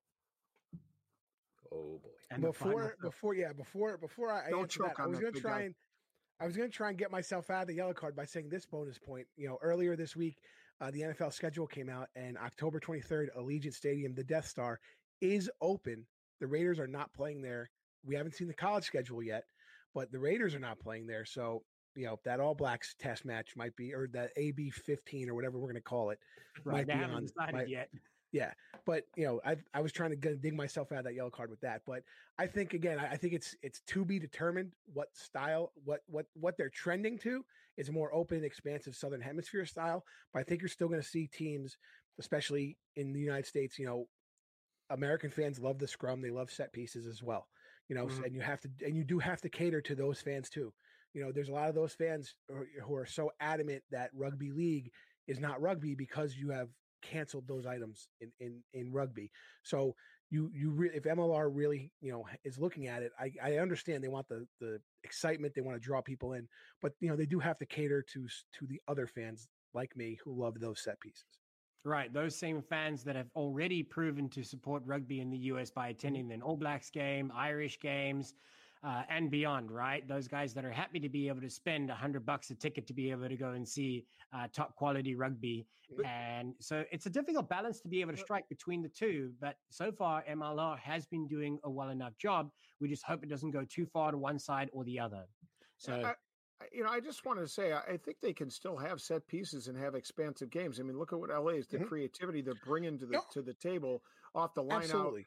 Oh boy. And before I Don't answer that, choke on that, big guy. I was going to try and get myself out of the yellow card by saying this bonus point. Earlier this week, the NFL schedule came out, and October 23rd, Allegiant Stadium, the Death Star, is open. The Raiders are not playing there. We haven't seen the college schedule yet, but the Raiders are not playing there. So, that All Blacks test match might be, or that AB 15 or whatever we're going to call it. Right. They haven't decided yet. Yeah. But, I was trying to dig myself out of that yellow card with that. But I think, again, I think it's to be determined what style, what they're trending to is a more open, expansive Southern Hemisphere style. But I think you're still going to see teams, especially in the United States, American fans love the scrum. They love set pieces as well, and you do have to cater to those fans too. There's a lot of those fans who are so adamant that rugby league is not rugby because you have canceled those items in rugby. So if MLR really, is looking at it, I understand they want the excitement. They want to draw people in, but they do have to cater to the other fans like me who love those set pieces. Right. Those same fans that have already proven to support rugby in the US by attending an All Blacks game, Irish games, and beyond, right? Those guys that are happy to be able to spend $100 a ticket to be able to go and see top quality rugby. And so it's a difficult balance to be able to strike between the two. But so far, MLR has been doing a well enough job. We just hope it doesn't go too far to one side or the other. So, I just want to say, I think they can still have set pieces and have expansive games. I mean, look at what LA is, the creativity they're bringing to the table off the line out.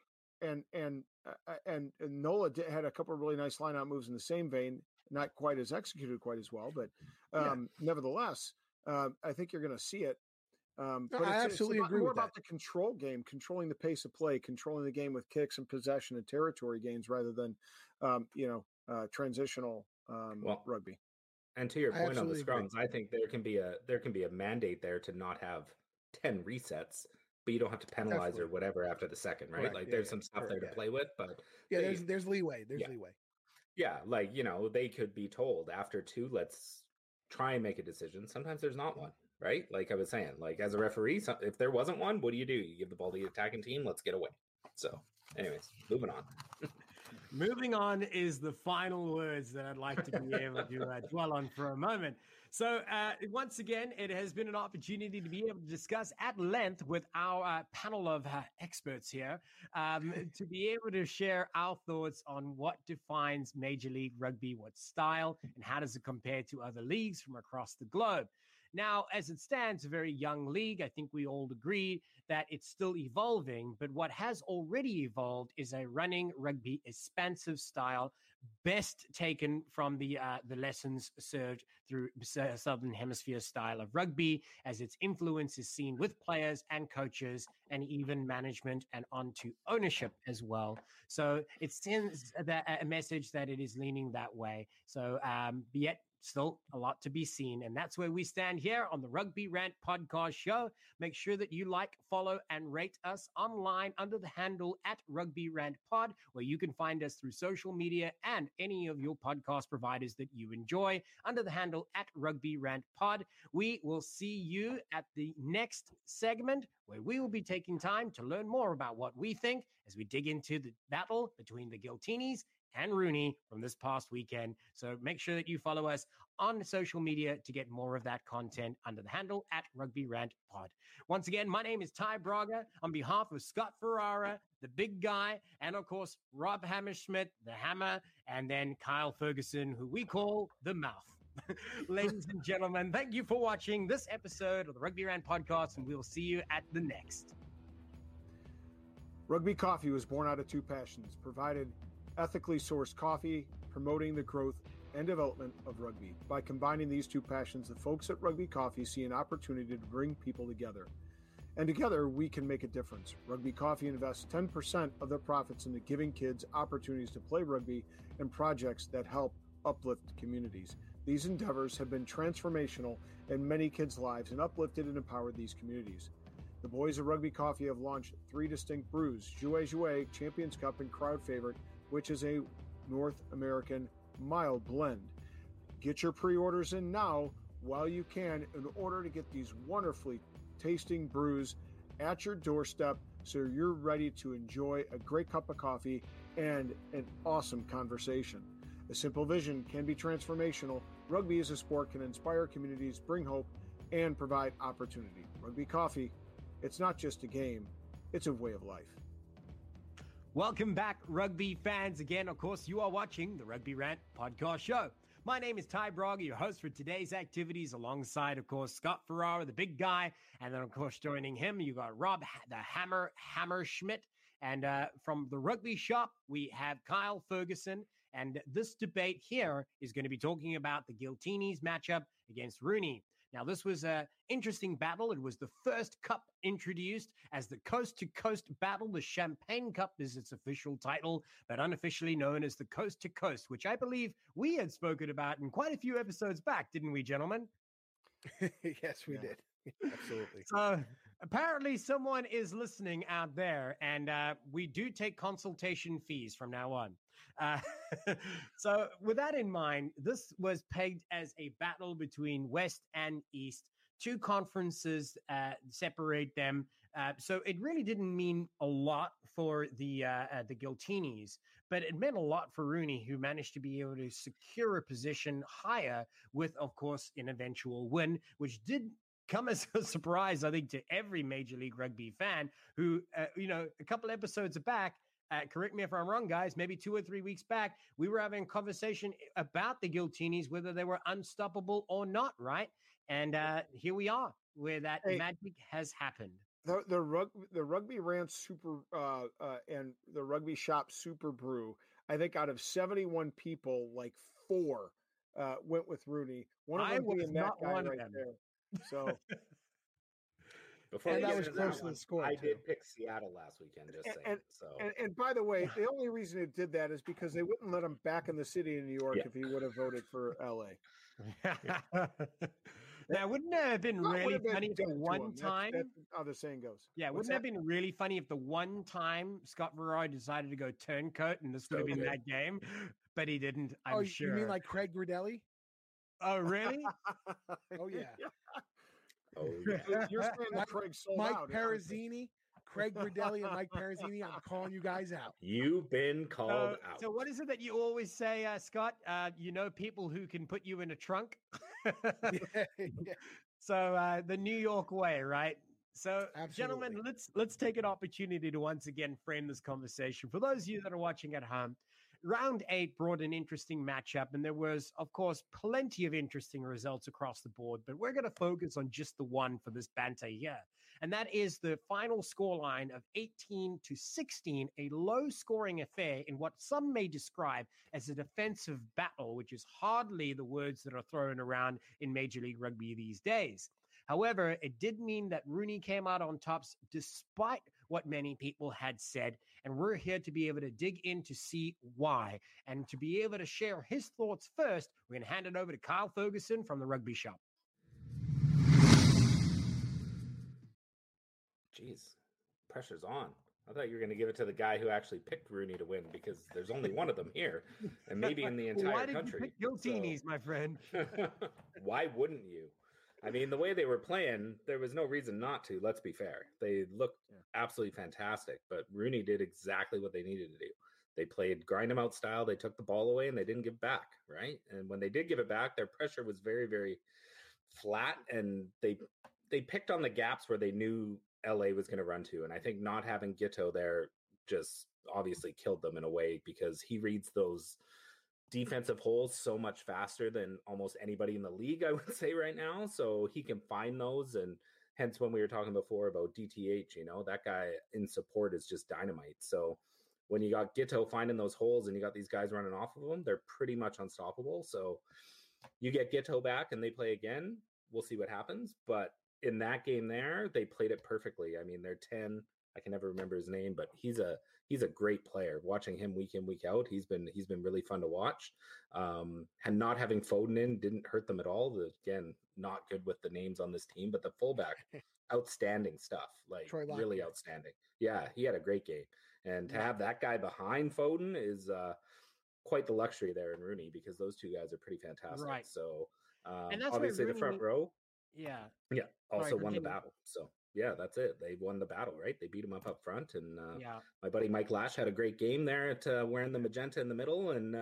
and Nola had a couple of really nice line-out moves in the same vein, not quite as executed quite as well, but nevertheless, I think you're going to see it. But I absolutely agree more with about that. the control game, controlling the pace of play, controlling the game with kicks and possession and territory gains rather than, transitional rugby. And to your point on the scrums, agree. I think there can be a mandate there to not have 10 resets, but you don't have to penalize or whatever after the second, right? Correct. Like there's some stuff there to play with, but there's leeway. There's leeway. Yeah, like, they could be told after 2, let's try and make a decision. Sometimes there's not one, right? Like I was saying, like as a referee, if there wasn't one, what do? You give the ball to the attacking team, let's get away. So anyways, moving on. Moving on is the final words that I'd like to be able to dwell on for a moment. So once again, it has been an opportunity to be able to discuss at length with our panel of experts here, to be able to share our thoughts on what defines Major League Rugby, what style, and how does it compare to other leagues from across the globe. Now, as it stands, a very young league. I think we all agree that it's still evolving, but what has already evolved is a running rugby expansive style, best taken from the lessons served through Southern Hemisphere style of rugby, as its influence is seen with players and coaches and even management and onto ownership as well. So it sends a message that it is leaning that way. So yet still a lot to be seen. And that's where we stand here on the Rugby Rant podcast show. Make sure that you like, follow, and rate us online under the handle at Rugby Rant Pod, where you can find us through social media and any of your podcast providers that you enjoy under the handle at Rugby Rant Pod. We will see you at the next segment, where we will be taking time to learn more about what we think as we dig into the battle between the Giltinis and Rooney from this past weekend. So make sure that you follow us on social media to get more of that content under the handle at Rugby Rant Pod. Once again, my name is Ty Braga. On behalf of Scott Ferrara, the big guy, and of course, Rob Hammerschmidt, the hammer, and then Kyle Ferguson, who we call the mouth. Ladies and gentlemen, thank you for watching this episode of the Rugby Rant Podcast, and we'll see you at the next. Rugby Coffee was born out of 2 passions: provided ethically sourced coffee, promoting the growth and development of rugby. By combining these 2 passions, the folks at Rugby Coffee see an opportunity to bring people together. And together, we can make a difference. Rugby Coffee invests 10% of their profits into giving kids opportunities to play rugby and projects that help uplift communities. These endeavors have been transformational in many kids' lives and uplifted and empowered these communities. The boys of Rugby Coffee have launched 3 distinct brews: Jouet Jouet, Champions Cup, and Crowd Favorite, which is a North American mild blend. Get your pre-orders in now while you can in order to get these wonderfully tasting brews at your doorstep so you're ready to enjoy a great cup of coffee and an awesome conversation. A simple vision can be transformational. Rugby as a sport can inspire communities, bring hope, and provide opportunity. Rugby Coffee, it's not just a game, it's a way of life. Welcome back, rugby fans. Again, of course, you are watching the Rugby Rant podcast show. My name is Ty Braga, your host for today's activities, alongside, of course, Scott Ferrara, the big guy. And then, of course, joining him, you got Rob, the Hammerschmidt. And from the rugby shop, we have Kyle Ferguson. And this debate here is going to be talking about the Giltinis matchup against Rooney. Now, this was an interesting battle. It was the first cup introduced as the Coast to Coast Battle. The Champagne Cup is its official title, but unofficially known as the Coast to Coast, which I believe we had spoken about in quite a few episodes back, didn't we, gentlemen? Yes, we did. Absolutely. So apparently someone is listening out there, and we do take consultation fees from now on. So with that in mind, this was pegged as a battle between West and East. 2 conferences separate them. So it really didn't mean a lot for the Giltinis, but it meant a lot for Rooney, who managed to be able to secure a position higher with, of course, an eventual win, which did come as a surprise, I think, to every Major League Rugby fan who, a couple episodes back, correct me if I'm wrong, guys, maybe 2 or 3 weeks back, we were having a conversation about the Giltinis, whether they were unstoppable or not, right? And here we are, where that magic has happened. The Rugby Rant Super and the Rugby Shop Super Brew, I think out of 71 people, like 4 went with Rooney. One of them being that guy right there. So before and we that get was into close that to one, the score. I too. did pick Seattle last weekend. Just saying. So and by the way, the only reason it did that is because they wouldn't let him back in the city of New York if he would have voted for LA. Now, wouldn't it have been really funny if the one time? That's how the saying goes. Yeah, wouldn't it have been really funny if the one time Scott Verroy decided to go turncoat and this would have been that game, but he didn't. I'm sure. You mean like Craig Gradelli? Oh, really? Oh yeah. Oh yeah. You're saying that Craig sold Mike out. Perezzini, Craig Gradelli, and Mike Perezzini. I'm calling you guys out. You've been called out. So what is it that you always say, Scott? You know people who can put you in a trunk? Yeah. So the New York way, right? So, Absolutely. Gentlemen, let's take an opportunity to once again frame this conversation. For those of you that are watching at home, round 8 brought an interesting matchup, and there was, of course, plenty of interesting results across the board, but we're going to focus on just the one for this banter here. And that is the final scoreline of 18-16, a low-scoring affair in what some may describe as a defensive battle, which is hardly the words that are thrown around in Major League Rugby these days. However, it did mean that Rooney came out on tops despite what many people had said, and we're here to be able to dig in to see why. And to be able to share his thoughts first, we're going to hand it over to Kyle Ferguson from the Rugby Shop. Jeez, pressure's on. I thought you were going to give it to the guy who actually picked Rooney to win because there's only one of them here, and maybe in the entire country. Why did you pick Giltinis, my friend? Why wouldn't you? I mean, the way they were playing, there was no reason not to. Let's be fair. They looked absolutely fantastic, but Rooney did exactly what they needed to do. They played grind them out style. They took the ball away and they didn't give back, right? And when they did give it back, their pressure was very, very flat, and they picked on the gaps where they knew LA was going to run to. And I think not having Giteau there just obviously killed them in a way, because he reads those defensive holes so much faster than almost anybody in the league, I would say right now. So he can find those. And hence when we were talking before about DTH, that guy in support is just dynamite. So when you got Giteau finding those holes and you got these guys running off of them, they're pretty much unstoppable. So you get Giteau back and they play again, we'll see what happens. But in that game there, they played it perfectly. I mean, they're 10. I can never remember his name, but he's a great player. Watching him week in, week out, he's been really fun to watch. And not having Foden in didn't hurt them at all. Again, not good with the names on this team, but the fullback, outstanding stuff. Like really outstanding. Yeah, he had a great game. And to have that guy behind Foden is quite the luxury there in Rooney, because those two guys are pretty fantastic. Right. So and that's obviously the front row. Yeah. Also won the battle. So yeah, that's it. They won the battle, right? They beat him up front. And my buddy Mike Lash had a great game there at wearing the magenta in the middle. And,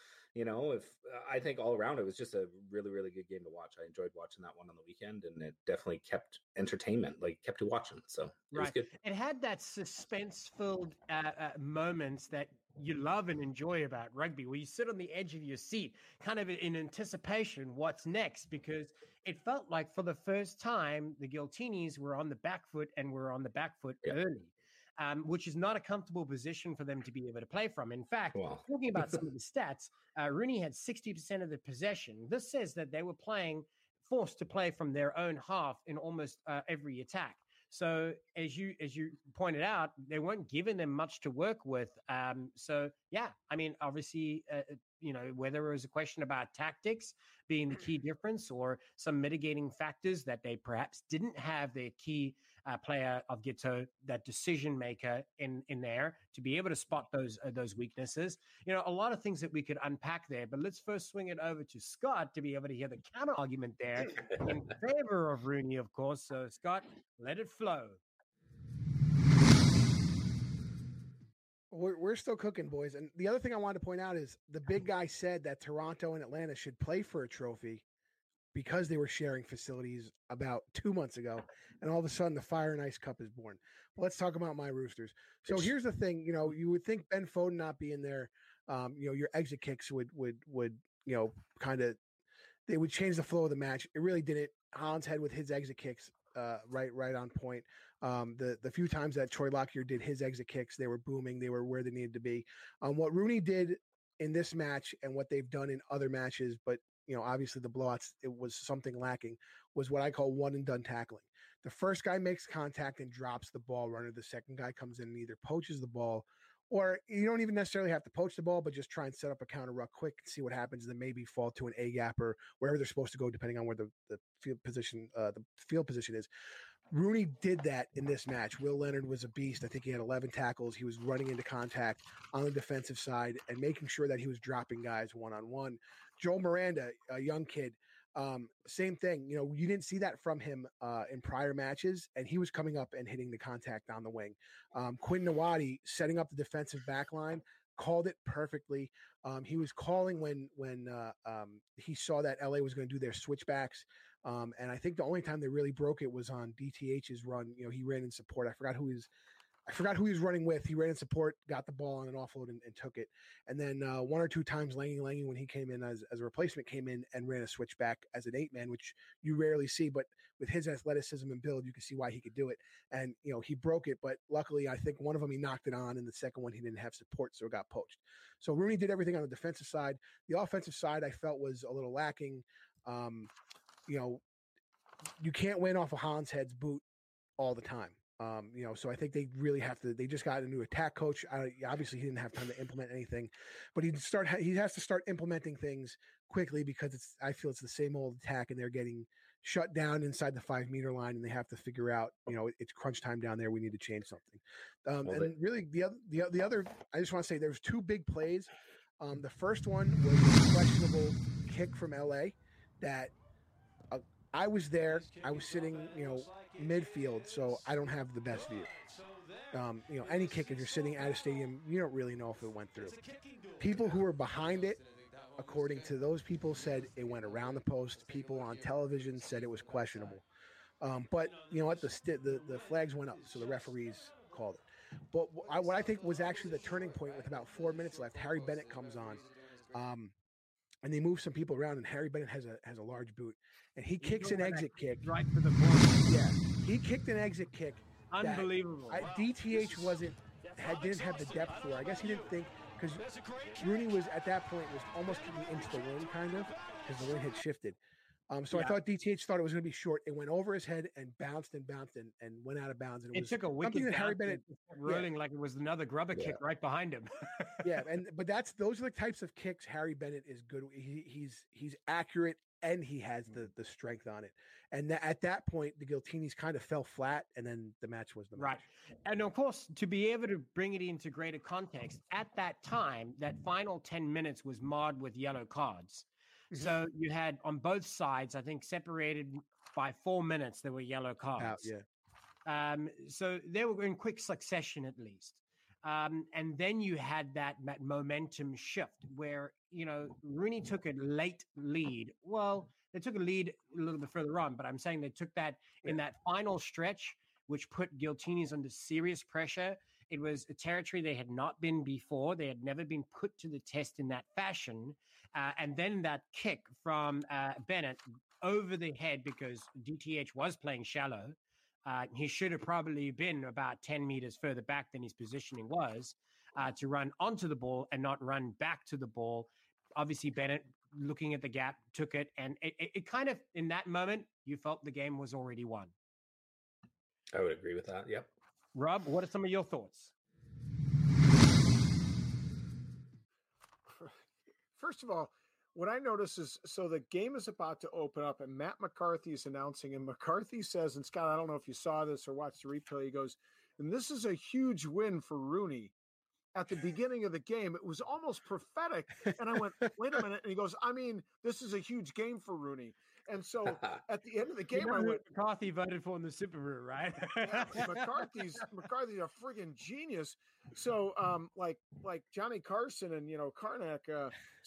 I think all around it was just a really, really good game to watch. I enjoyed watching that one on the weekend, and it definitely kept entertainment, kept you watching. So it was good. It had that suspense-filled moments that you love and enjoy about rugby, where you sit on the edge of your seat, kind of in anticipation what's next, because it felt like for the first time, the Giltinis were on the back foot and were on the back foot early. Which is not a comfortable position for them to be able to play from. In fact, talking about some of the stats, Rooney had 60% of the possession. This says that they were forced to play from their own half in almost every attack. So as you pointed out, they weren't giving them much to work with. Obviously, whether it was a question about tactics being the key difference or some mitigating factors that they perhaps didn't have their key player of Giteau, that decision maker in there to be able to spot those weaknesses. A lot of things that we could unpack there, but let's first swing it over to Scott to be able to hear the counter argument there in favor of Rooney, of course. So Scott, let it flow. We're still cooking, boys. And the other thing I wanted to point out is the big guy said that Toronto and Atlanta should play for a trophy because they were sharing facilities about 2 months ago. And all of a sudden the Fire and Ice Cup is born. But let's talk about my Roosters. So here's the thing, you would think Ben Foden not being there, your exit kicks would kind of, they would change the flow of the match. It really didn't. Hollandshead with his exit kicks right on point. The few times that Troy Lockyer did his exit kicks, they were booming. They were where they needed to be. What Rooney did in this match and what they've done in other matches, but obviously the blowouts, it was something lacking, was what I call one and done tackling. The first guy makes contact and drops the ball runner. The second guy comes in and either poaches the ball, or you don't even necessarily have to poach the ball, but just try and set up a counter ruck quick and see what happens, and then maybe fall to an A gap or wherever they're supposed to go, depending on where the field position is. Rooney did that in this match. Will Leonard was a beast. I think he had 11 tackles. He was running into contact on the defensive side and making sure that he was dropping guys one-on-one. Joe Miranda, a young kid, same thing. You didn't see that from him in prior matches, and he was coming up and hitting the contact on the wing. Quinn Nawadi setting up the defensive back line, called it perfectly. He was calling when he saw that LA was going to do their switchbacks. And I think the only time they really broke it was on DTH's run. He ran in support. I forgot who he was running with. He ran in support, got the ball on an offload and took it. And then one or two times Lange, when he came in as a replacement, came in and ran a switchback as an 8-man, which you rarely see. But with his athleticism and build, you can see why he could do it. And, he broke it. But luckily, I think one of them he knocked it on, and the second one he didn't have support, so it got poached. So Rooney did everything on the defensive side. The offensive side I felt was a little lacking. You can't win off of Holland's Head's boot all the time. So I think they really have to. They just got a new attack coach. Obviously, he didn't have time to implement anything, but he has to start implementing things quickly because I feel it's the same old attack, and they're getting shut down inside the 5-meter line, and they have to figure out, it's crunch time down there. We need to change something. And really, the other, I just want to say there's two big plays. The first one was a questionable kick from LA that. I was there. I was sitting, midfield, so I don't have the best view. Any kick, if you're sitting at a stadium, you don't really know if it went through. People who were behind it, according to those people, said it went around the post. People on television said it was questionable. But you know what? The flags went up, so the referees called it. But what I think was actually the turning point, with about 4 minutes left, Harry Bennett comes on. And they move some people around, and Harry Bennett has a large boot, and he kicks an exit kick right for the ball. Yeah, he kicked an exit kick. Unbelievable. DTH didn't have the depth for. I guess he didn't think, because Rooney was at that point almost kicking into the wing, kind of, because the wing had shifted. I thought DTH thought it was going to be short. It went over his head and bounced and went out of bounds. And it took a wicked that Harry Bennett rolling like it was another grubber kick right behind him. But those are the types of kicks Harry Bennett is good. He's accurate, and he has the strength on it. And at that point, the Giltinis kind of fell flat, and then the match was the match. Right. And of course, to be able to bring it into greater context, at that time, that final 10 minutes was marred with yellow cards. So you had on both sides, I think, separated by 4 minutes, there were yellow cards. So they were in quick succession, at least. And then you had that momentum shift where, Rooney took a late lead. Well, they took a lead a little bit further on, but I'm saying they took that in that final stretch, which put Giltinis under serious pressure. It was a territory they had not been before. They had never been put to the test in that fashion. And then that kick from Bennett over the head, because DTH was playing shallow. He should have probably been about 10 meters further back than his positioning was to run onto the ball and not run back to the ball. Obviously, Bennett, looking at the gap, took it. And it kind of, in that moment, you felt the game was already won. I would agree with that. Yep. Rob, what are some of your thoughts? First of all, what I notice is, so the game is about to open up, and Matt McCarthy is announcing, and McCarthy says, and Scott, I don't know if you saw this or watched the replay, he goes, and this is a huge win for Rooney. At the beginning of the game, it was almost prophetic. And I went, wait a minute. And he goes, I mean, this is a huge game for Rooney. And so at the end of the game, I went, McCarthy voted for in the Subaru, right? McCarthy's a friggin' genius. So like Johnny Carson and Karnak.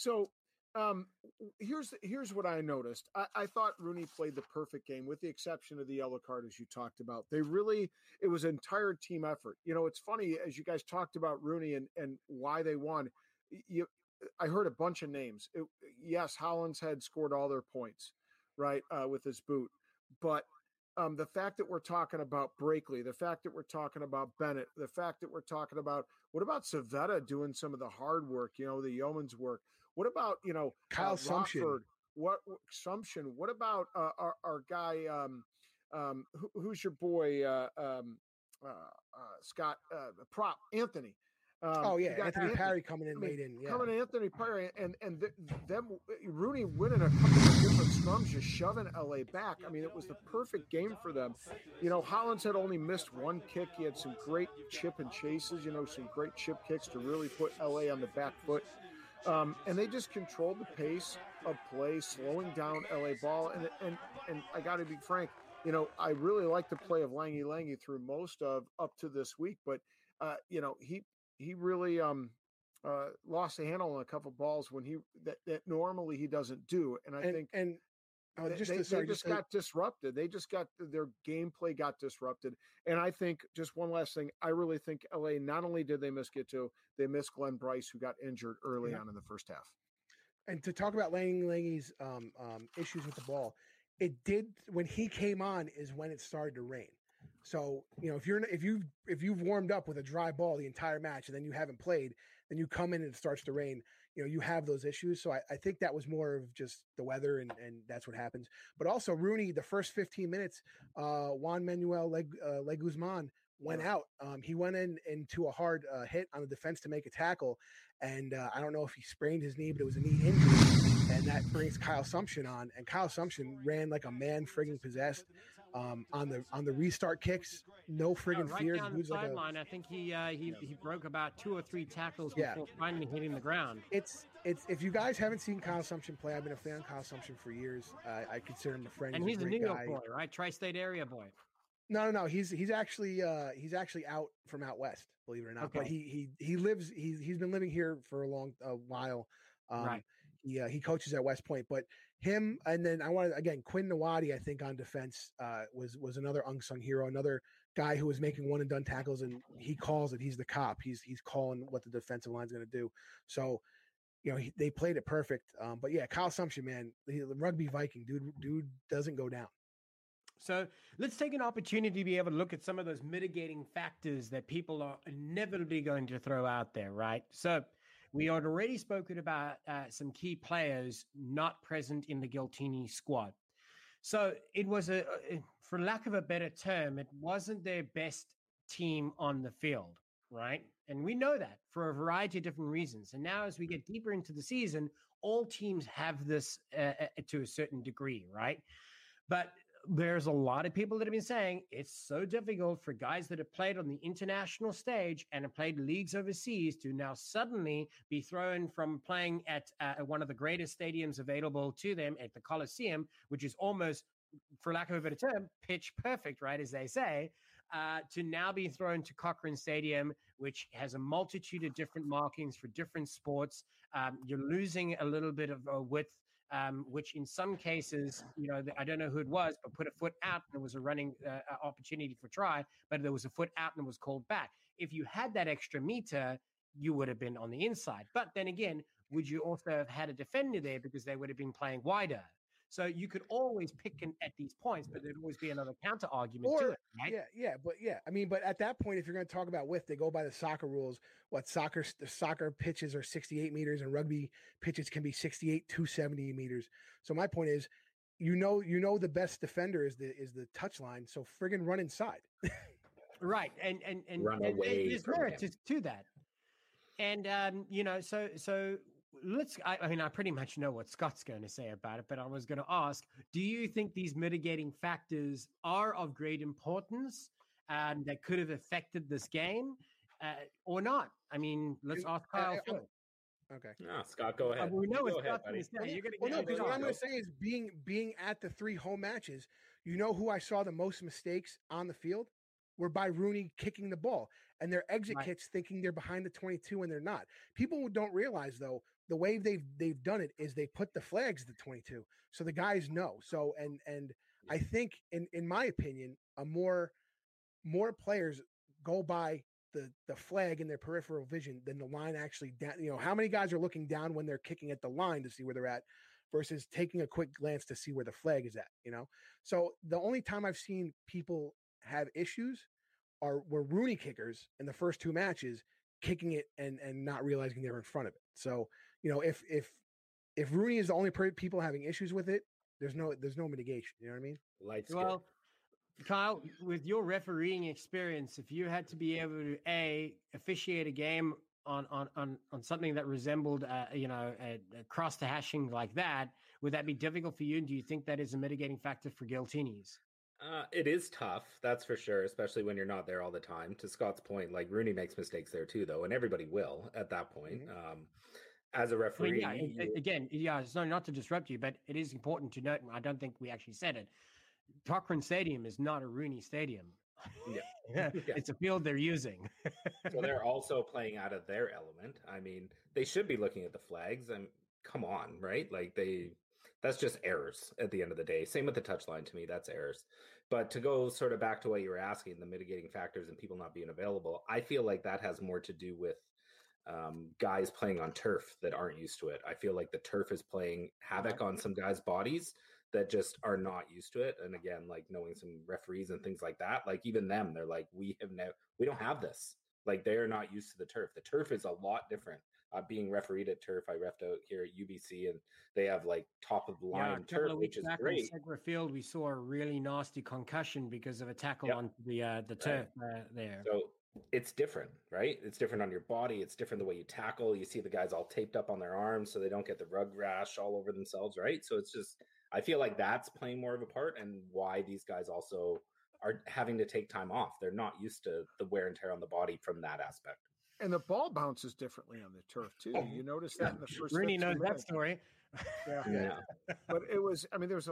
Here's what I noticed. I thought Rooney played the perfect game, with the exception of the yellow card, as you talked about. It was an entire team effort. It's funny, as you guys talked about Rooney and why they won. I heard a bunch of names. Yes, Holland's Head scored all their points, right, with his boot. But the fact that we're talking about Breakley, the fact that we're talking about Bennett, the fact that we're talking about what about Savetta doing some of the hard work, the yeoman's work? What about Kyle Sumption? Rockford? What Sumption? What about our guy? Who's your boy? Scott Prop Anthony. Anthony Perry coming in late in. Yeah. Coming in Anthony Perry and them Rooney winning a couple of different scrums, just shoving LA back. I mean, it was the perfect game for them. Hollins had only missed one kick. He had some great chip and chases, some great chip kicks to really put LA on the back foot. And they just controlled the pace of play, slowing down LA ball. And I got to be frank, I really like the play of Lange through most of up to this week, but he really lost the handle on a couple of balls when that normally he doesn't do. And I think they just got disrupted. They just got their gameplay got disrupted. And I think just one last thing, I really think LA, not only did they miss Giteau, they missed Glenn Bryce, who got injured early on in the first half. And to talk about Lange's issues with the ball, it did when he came on is when it started to rain. So, if you've warmed up with a dry ball the entire match and then you haven't played, then you come in and it starts to rain, you have those issues. So I think that was more of just the weather and that's what happens. But also Rooney, the first 15 minutes, Juan Manuel Leguzman went out. He went into a hard hit on the defense to make a tackle. And I don't know if he sprained his knee, but it was a knee injury. And that brings Kyle Sumption on. And Kyle Sumption ran like a man friggin' possessed. On the restart kicks, no friggin' fear. Down the sideline, I think he broke about 2 or 3 tackles before finally hitting the ground. It's if you guys haven't seen Kyle Sumption play, I've been a fan of Kyle Sumption for years. I consider him a friend. And he's a New York boy, right? Tri-state area boy. No. He's actually out from out west, believe it or not. Okay. But he lives. He's been living here for a while. Right. He coaches at West Point, but him and then I wanted again Quinn Nawadi, I think on defense was another unsung hero, another guy who was making one and done tackles, and he calls it. He's the cop. He's calling what the defensive line's going to do. So they played it perfect. But yeah, Kyle Sumption, man, the rugby Viking dude doesn't go down. So let's take an opportunity to be able to look at some of those mitigating factors that people are inevitably going to throw out there, right? So we had already spoken about some key players not present in the Giltini squad. So it was for lack of a better term, it wasn't their best team on the field, right? And we know that for a variety of different reasons. And now as we get deeper into the season, all teams have this to a certain degree, right? But there's a lot of people that have been saying it's so difficult for guys that have played on the international stage and have played leagues overseas to now suddenly be thrown from playing at one of the greatest stadiums available to them at the Coliseum, which is almost, for lack of a better term, pitch perfect, right, as they say, to now be thrown to Cochrane Stadium, which has a multitude of different markings for different sports. You're losing a little bit of width, which in some cases, I don't know who it was, but put a foot out and there was a running opportunity for try, but there was a foot out and it was called back. If you had that extra meter, you would have been on the inside. But then again, would you also have had a defender there because they would have been playing wider? So you could always pick at these points, but there'd always be another counter argument to it, right? But at that point, if you're going to talk about width, they go by the soccer rules. Soccer pitches are 68 meters and rugby pitches can be 68 to 70 meters. So my point is, the best defender is the touch line. So friggin' run inside. Right. And run away. There's merit to that. And, so I pretty much know what Scott's going to say about it, but I was going to ask, do you think these mitigating factors are of great importance that could have affected this game or not? I mean, let's ask Kyle first. Okay. No, Scott, go ahead. We know what Scott's going to say. What I'm going to say is being at the 3 home matches, who I saw the most mistakes on the field were by Rooney kicking the ball and their exit kicks thinking they're behind the 22 and they're not. People don't realize, though, the way they've done it is they put the flags at the 22. So the guys know. So, and I think in my opinion, more players go by the flag in their peripheral vision than the line actually down. How many guys are looking down when they're kicking at the line to see where they're at versus taking a quick glance to see where the flag is at, So the only time I've seen people have issues were Rooney kickers in the first 2 matches kicking it and not realizing they were in front of it. So, if Rooney is the only people having issues with it, there's no mitigation. You know what I mean? Well, Kyle, with your refereeing experience, if you had to be able to officiate a game on something that resembled a cross the hashing like that, would that be difficult for you? And do you think that is a mitigating factor for Giltinis? It is tough, that's for sure, especially when you're not there all the time. To Scott's point, like Rooney makes mistakes there too, though, and everybody will at that point. As a referee, it's not to disrupt you, but it is important to note, and I don't think we actually said it, Cochrane Stadium is not a Rooney Stadium. Yeah. It's a field they're using. So they're also playing out of their element. I mean, they should be looking at the flags, and come on, right? Like that's just errors at the end of the day. Same with the touchline. To me, that's errors. But to go sort of back to what you were asking, the mitigating factors and people not being available, I feel like that has more to do with guys playing on turf that aren't used to it. I feel like the turf is playing havoc on some guys' bodies that just are not used to it. And again, like knowing some referees and things like that, like even them, they're like, we don't have this. Like they're not used to the turf. The turf is a lot different. Being refereed at turf, I refed out here at UBC, and they have like top of the line turf, which is great. On Segra Field, we saw a really nasty concussion because of a tackle onto the turf there. So it's different, right? It's different on your body. It's different the way you tackle. You see the guys all taped up on their arms so they don't get the rug rash all over themselves, right? So it's just, I feel like that's playing more of a part, and why these guys also are having to take time off. They're not used to the wear and tear on the body from that aspect. And the ball bounces differently on the turf too. You notice that in the first. Rooney knows that story. Yeah. But it was. I mean, there's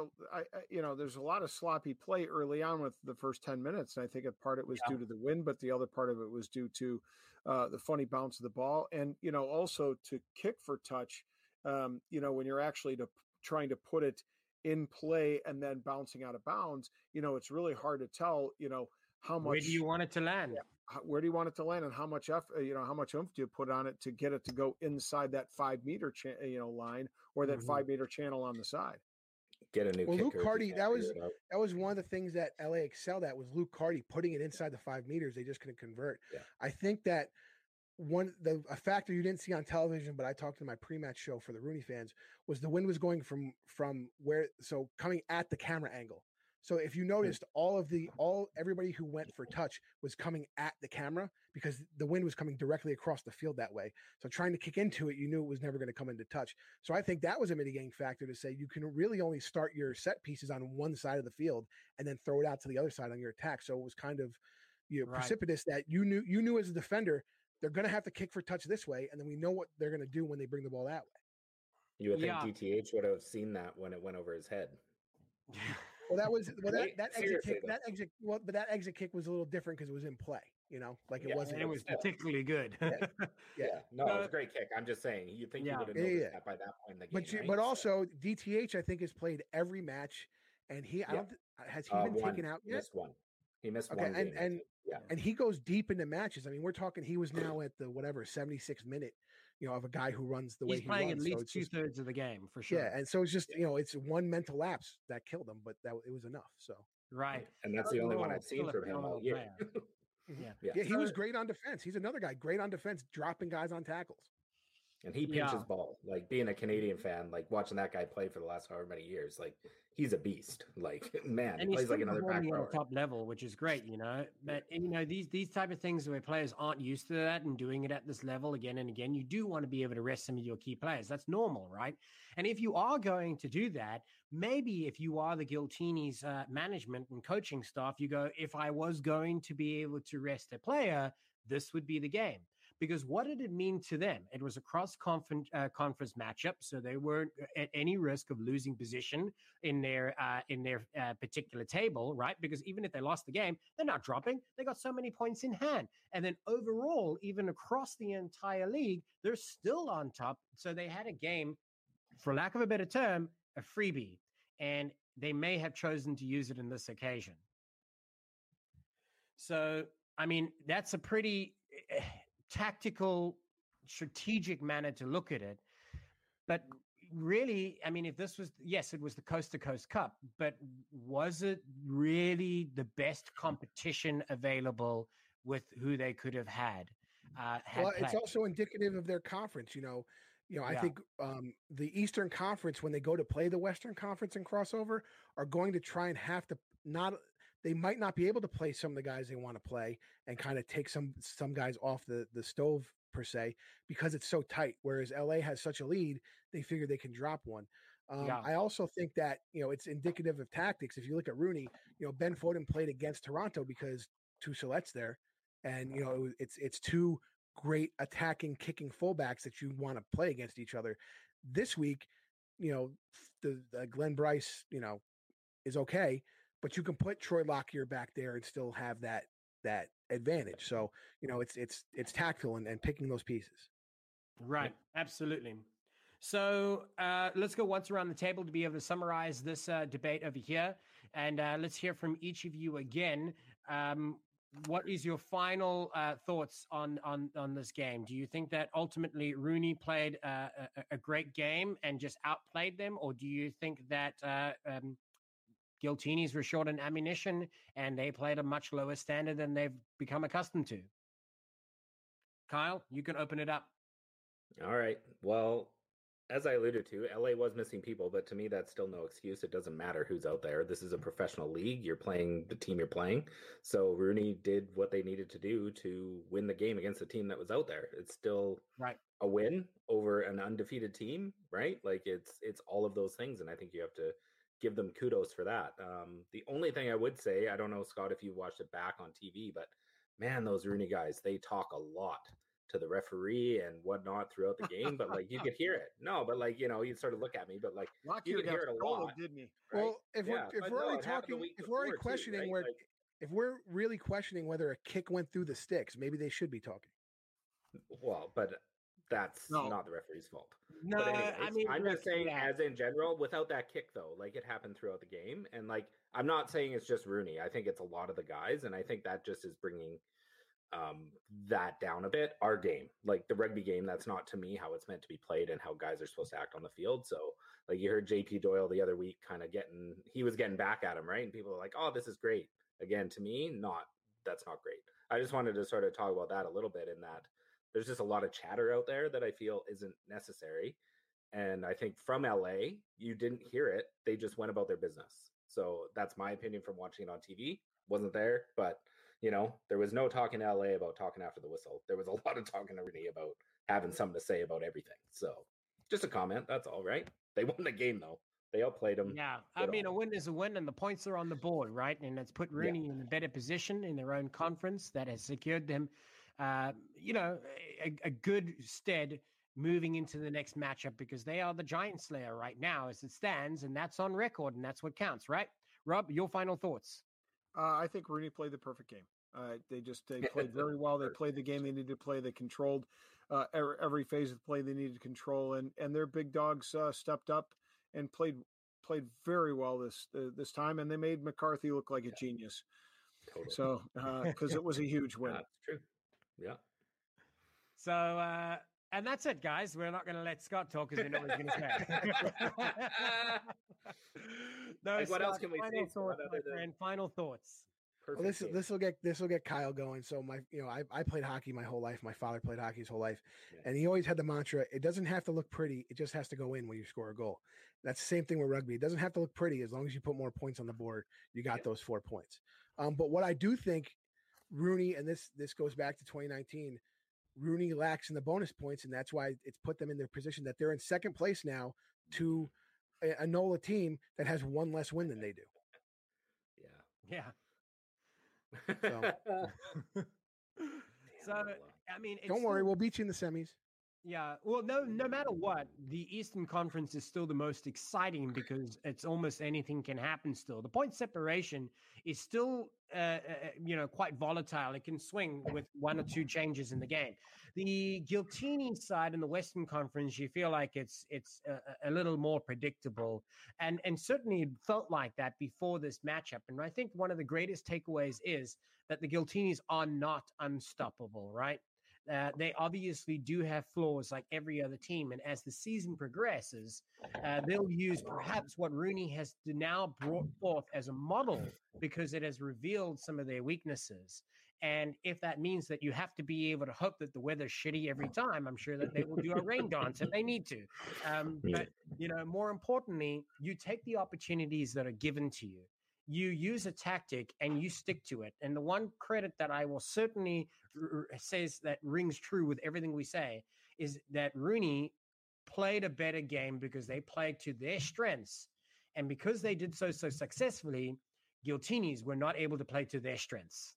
a lot of sloppy play early on with the first 10 minutes, and I think a part of it was due to the wind, but the other part of it was due to the funny bounce of the ball, and also to kick for touch. When you're actually trying to put it in play and then bouncing out of bounds, it's really hard to tell. How much? Where do you want it to land? Where do you want it to land, and how much how much oomph do you put on it to get it to go inside that 5 meter line or that 5 meter channel on the side? Get a new kicker. Luke Carty, that was one of the things that LA excelled at, was Luke Carty putting it inside the 5 meters. They just couldn't convert. Yeah. I think that a factor you didn't see on television, but I talked in my pre-match show for the Rooney fans, was the wind was going from coming at the camera angle. So if you noticed, everybody who went for touch was coming at the camera because the wind was coming directly across the field that way. So trying to kick into it, you knew it was never going to come into touch. So I think that was a mitigating factor to say you can really only start your set pieces on one side of the field and then throw it out to the other side on your attack. So it was kind of precipitous that you knew as a defender they're going to have to kick for touch this way, and then we know what they're going to do when they bring the ball that way. You would think DTH would have seen that when it went over his head. Well, that exit kick was a little different because it was in play, it wasn't. It was particularly good. No, it was a great kick. I'm just saying, you think you would have noticed that by that point in the game. But also DTH, I think, has played every match, and has he been taken out yet? He missed one game. And he goes deep into matches. I mean, we're talking he was now at the 76th minute, of a guy who runs the way he playing runs. At least 2/3 of the game for sure. Yeah, and so it's just it's one mental lapse that killed him, but it was enough. So right, and that's the only one I've seen from him all year. Yeah, he was great on defense. He's another guy great on defense, dropping guys on tackles. And he pinches ball. Like, being a Canadian fan, like watching that guy play for the last however many years, like he's a beast. Like, man, and he plays like another back rower. Top level, which is great, But these type of things where players aren't used to that and doing it at this level again and again, you do want to be able to rest some of your key players. That's normal, right? And if you are going to do that, maybe if you are the Giltinis management and coaching staff, you go, if I was going to be able to rest a player, this would be the game. Because what did it mean to them? It was a cross-conference matchup, so they weren't at any risk of losing position in their particular table, right? Because even if they lost the game, they're not dropping. They got so many points in hand. And then overall, even across the entire league, they're still on top. So they had a game, for lack of a better term, a freebie. And they may have chosen to use it in this occasion. So, I mean, that's a pretty tactical, strategic manner to look at it. But really, I mean, if this was, yes, it was the Coast to Coast Cup, but was it really the best competition available with who they could have had? Well, it's Played? also indicative of their conference. I Yeah. think the Eastern Conference, when they go to play the Western Conference in crossover, are going to try and have to not. They might not be able to play some of the guys they want to play and kind of take some guys off the stove per se because it's so tight. Whereas LA has such a lead, they figure they can drop one. Yeah. I also think that it's indicative of tactics. If you look at Rooney, Ben Foden played against Toronto because Tuchelet's there, and it's two great attacking, kicking fullbacks that you want to play against each other. This week, the Glenn Bryce, is okay, but you can put Troy Lockyer back there and still have that advantage. So it's tactful and picking those pieces. Right, absolutely. So let's go once around the table to be able to summarize this debate over here, and let's hear from each of you again. What is your final thoughts on this game? Do you think that ultimately Rooney played a great game and just outplayed them, or do you think that Giltinis were short on ammunition and they played a much lower standard than they've become accustomed to? Kyle, you can open it up. All right. Well, as I alluded to, LA was missing people, but to me, that's still no excuse. It doesn't matter who's out there. This is a professional league. You're playing the team you're playing. So Rooney did what they needed to do to win the game against the team that was out there. It's still a win over an undefeated team, right? Like it's all of those things. And I think you have to give them kudos for that. The only thing I would say, I don't know, Scott, if you watched it back on TV, but man, those Rooney guys, they talk a lot to the referee and whatnot throughout the game, but like you could hear it. No, but like you'd sort of look at me, but like Lockyer you could hear it a lot, didn't he? Right? Well, if we're already talking, if we're already questioning too, right? if we're really questioning whether a kick went through the sticks, maybe they should be talking. Well, but that's not the referee's fault. No, but anyways, I mean, I'm just saying, as in general, without that kick though, like it happened throughout the game, and like I'm not saying it's just Rooney. I think it's a lot of the guys, and I think that just is bringing that down a bit. Our game, like the rugby game, that's not to me how it's meant to be played and how guys are supposed to act on the field. So like you heard JP Doyle the other week kind of he was getting back at him, right? And people are like, oh, this is great. Again, to me, that's not great. I just wanted to sort of talk about that a little bit, in that there's just a lot of chatter out there that I feel isn't necessary. And I think from LA, you didn't hear it. They just went about their business. So that's my opinion from watching it on TV. Wasn't there, but there was no talking to LA about talking after the whistle. There was a lot of talking to Rooney about having something to say about everything. So just a comment. That's all, right? They won the game, though. They outplayed them. Yeah. I mean, a win is a win and the points are on the board, right? And it's put Rooney in a better position in their own conference that has secured them, a good stead moving into the next matchup, because they are the Giant Slayer right now as it stands, and that's on record, and that's what counts, right? Rob, your final thoughts? I think Rooney played the perfect game. They played very well. They played the game they needed to play. They controlled every phase of the play they needed to control, and their big dogs stepped up and played very well this time, and they made McCarthy look like a genius. Totally. So because it was a huge win. That's true. Yeah. So and that's it, guys. We're not going to let Scott talk because we know what he's going to say. No, like, what Scott, else can we say? Final thoughts. Well, this will get Kyle going. So I played hockey my whole life. My father played hockey his whole life, and he always had the mantra: it doesn't have to look pretty; it just has to go in when you score a goal. That's the same thing with rugby. It doesn't have to look pretty as long as you put more points on the board. You got those 4 points. But what I do think, Rooney, and this goes back to 2019. Rooney lacks in the bonus points, and that's why it's put them in their position that they're in second place now to annul a team that has one less win than they do. Yeah. So I mean, don't worry, we'll beat you in the semis. Yeah. Well, no matter what, the Eastern Conference is still the most exciting because it's almost anything can happen still. The point separation is still, quite volatile. It can swing with 1 or 2 changes in the game. The Giltini side in the Western Conference, you feel like it's a little more predictable, and certainly it felt like that before this matchup. And I think one of the greatest takeaways is that the Giltinis are not unstoppable, right? they obviously do have flaws like every other team. And as the season progresses, they'll use perhaps what Rooney has now brought forth as a model because it has revealed some of their weaknesses. And if that means that you have to be able to hope that the weather's shitty every time, I'm sure that they will do a rain dance if they need to. But, more importantly, you take the opportunities that are given to you. You use a tactic and you stick to it. And the one credit that I will certainly says that rings true with everything we say is that Rooney played a better game because they played to their strengths. And because they did so successfully, Giltinis were not able to play to their strengths.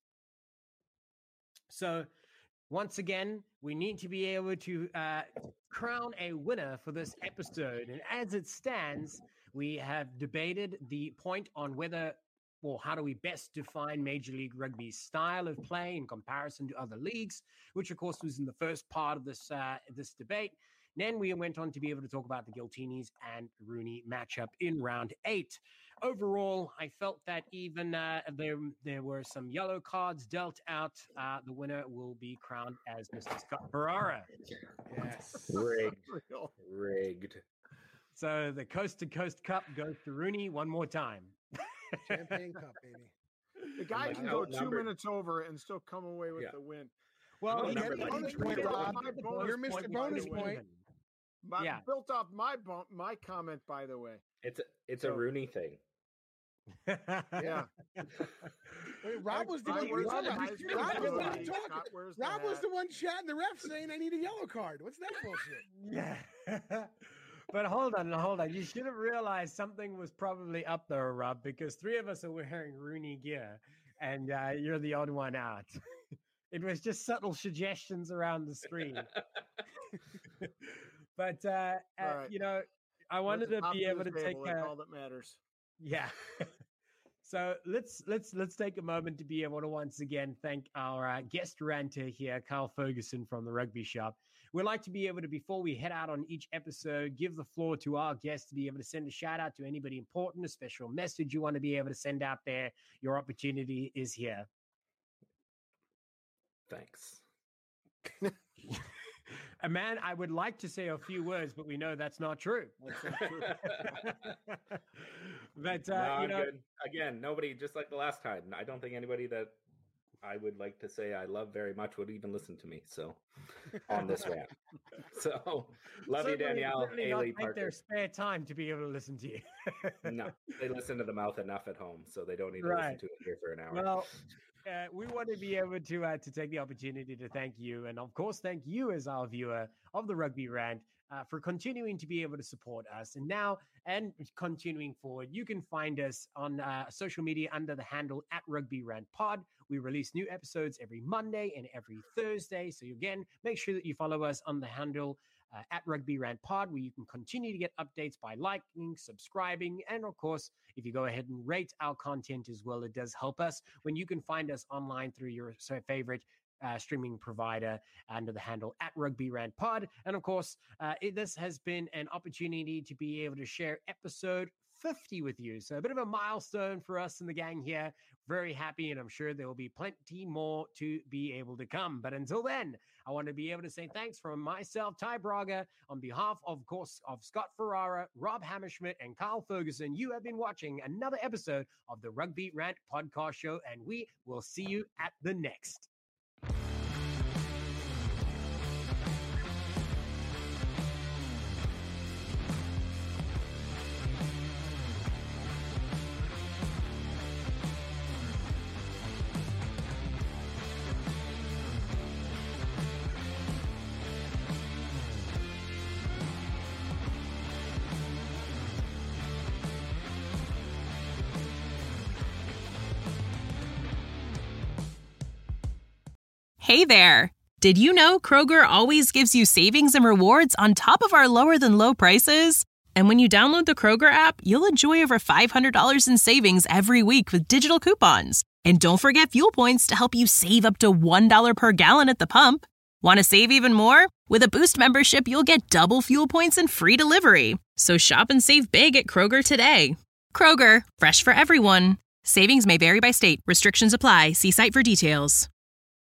So once again, we need to be able to crown a winner for this episode. And as it stands, we have debated the point on whether, or how do we best define Major League Rugby's style of play in comparison to other leagues, which of course was in the first part of this debate. Then we went on to be able to talk about the Giltinis and Rooney matchup in round 8. Overall, I felt that even there were some yellow cards dealt out. The winner will be crowned as Mr. Scott Ferrara. Yes. Rigged. So the Coast to Coast Cup goes to Rooney one more time. Champagne Cup, baby. The guy can go 2 minutes over and still come away with the win. Well, you get bonus point, Rob. You're Mr. Bonus Point. Built off my comment, by the way. It's a Rooney thing. Yeah. Wait, Rob was the one. Rob was the one chatting the ref saying, "I need a yellow card." What's that bullshit? Yeah. But hold on. You should have realized something was probably up there, Rob, because 3 of us are wearing Rooney gear, and you're the odd one out. It was just subtle suggestions around the screen. But right. I wanted to be able to take all that matters. Yeah. So let's take a moment to be able to once again thank our guest ranter here, Carl Ferguson from the Rugby Shop. We'd like to be able to, before we head out on each episode, give the floor to our guests to be able to send a shout out to anybody important, a special message you want to be able to send out there. Your opportunity is here. Thanks. Man, I would like to say a few words, but we know that's not true. That's not true. But, good. Again, nobody, just like the last time, I don't think anybody that I would like to say I love very much would even listen to me. So, on this rant. So, love you, Danielle. Haley, Parker. Their spare time to be able to listen to you. No, they listen to the mouth enough at home, so they don't need to listen to it here for an hour. Well, we want to be able to take the opportunity to thank you, and of course, thank you as our viewer of the Rugby Rant for continuing to be able to support us. And now, and continuing forward, you can find us on social media under the handle @RugbyRantPod. We release new episodes every Monday and every Thursday. So again, make sure that you follow us on the handle @RugbyRantPod, where you can continue to get updates by liking, subscribing, and of course, if you go ahead and rate our content as well, it does help us. When you can find us online through your favorite streaming provider under the handle @RugbyRantPod. And of course, this has been an opportunity to be able to share episode 50 with you. So a bit of a milestone for us in the gang here. Very happy, and I'm sure there will be plenty more to be able to come. But until then, I want to be able to say thanks from myself, Ty Braga, on behalf, of course, of Scott Ferrara, Rob Hammerschmidt, and Carl Ferguson. You have been watching another episode of the Rugby Rant podcast show, and we will see you at the next. Hey there! Did you know Kroger always gives you savings and rewards on top of our lower-than-low prices? And when you download the Kroger app, you'll enjoy over $500 in savings every week with digital coupons. And don't forget fuel points to help you save up to $1 per gallon at the pump. Want to save even more? With a Boost membership, you'll get double fuel points and free delivery. So shop and save big at Kroger today. Kroger, fresh for everyone. Savings may vary by state. Restrictions apply. See site for details.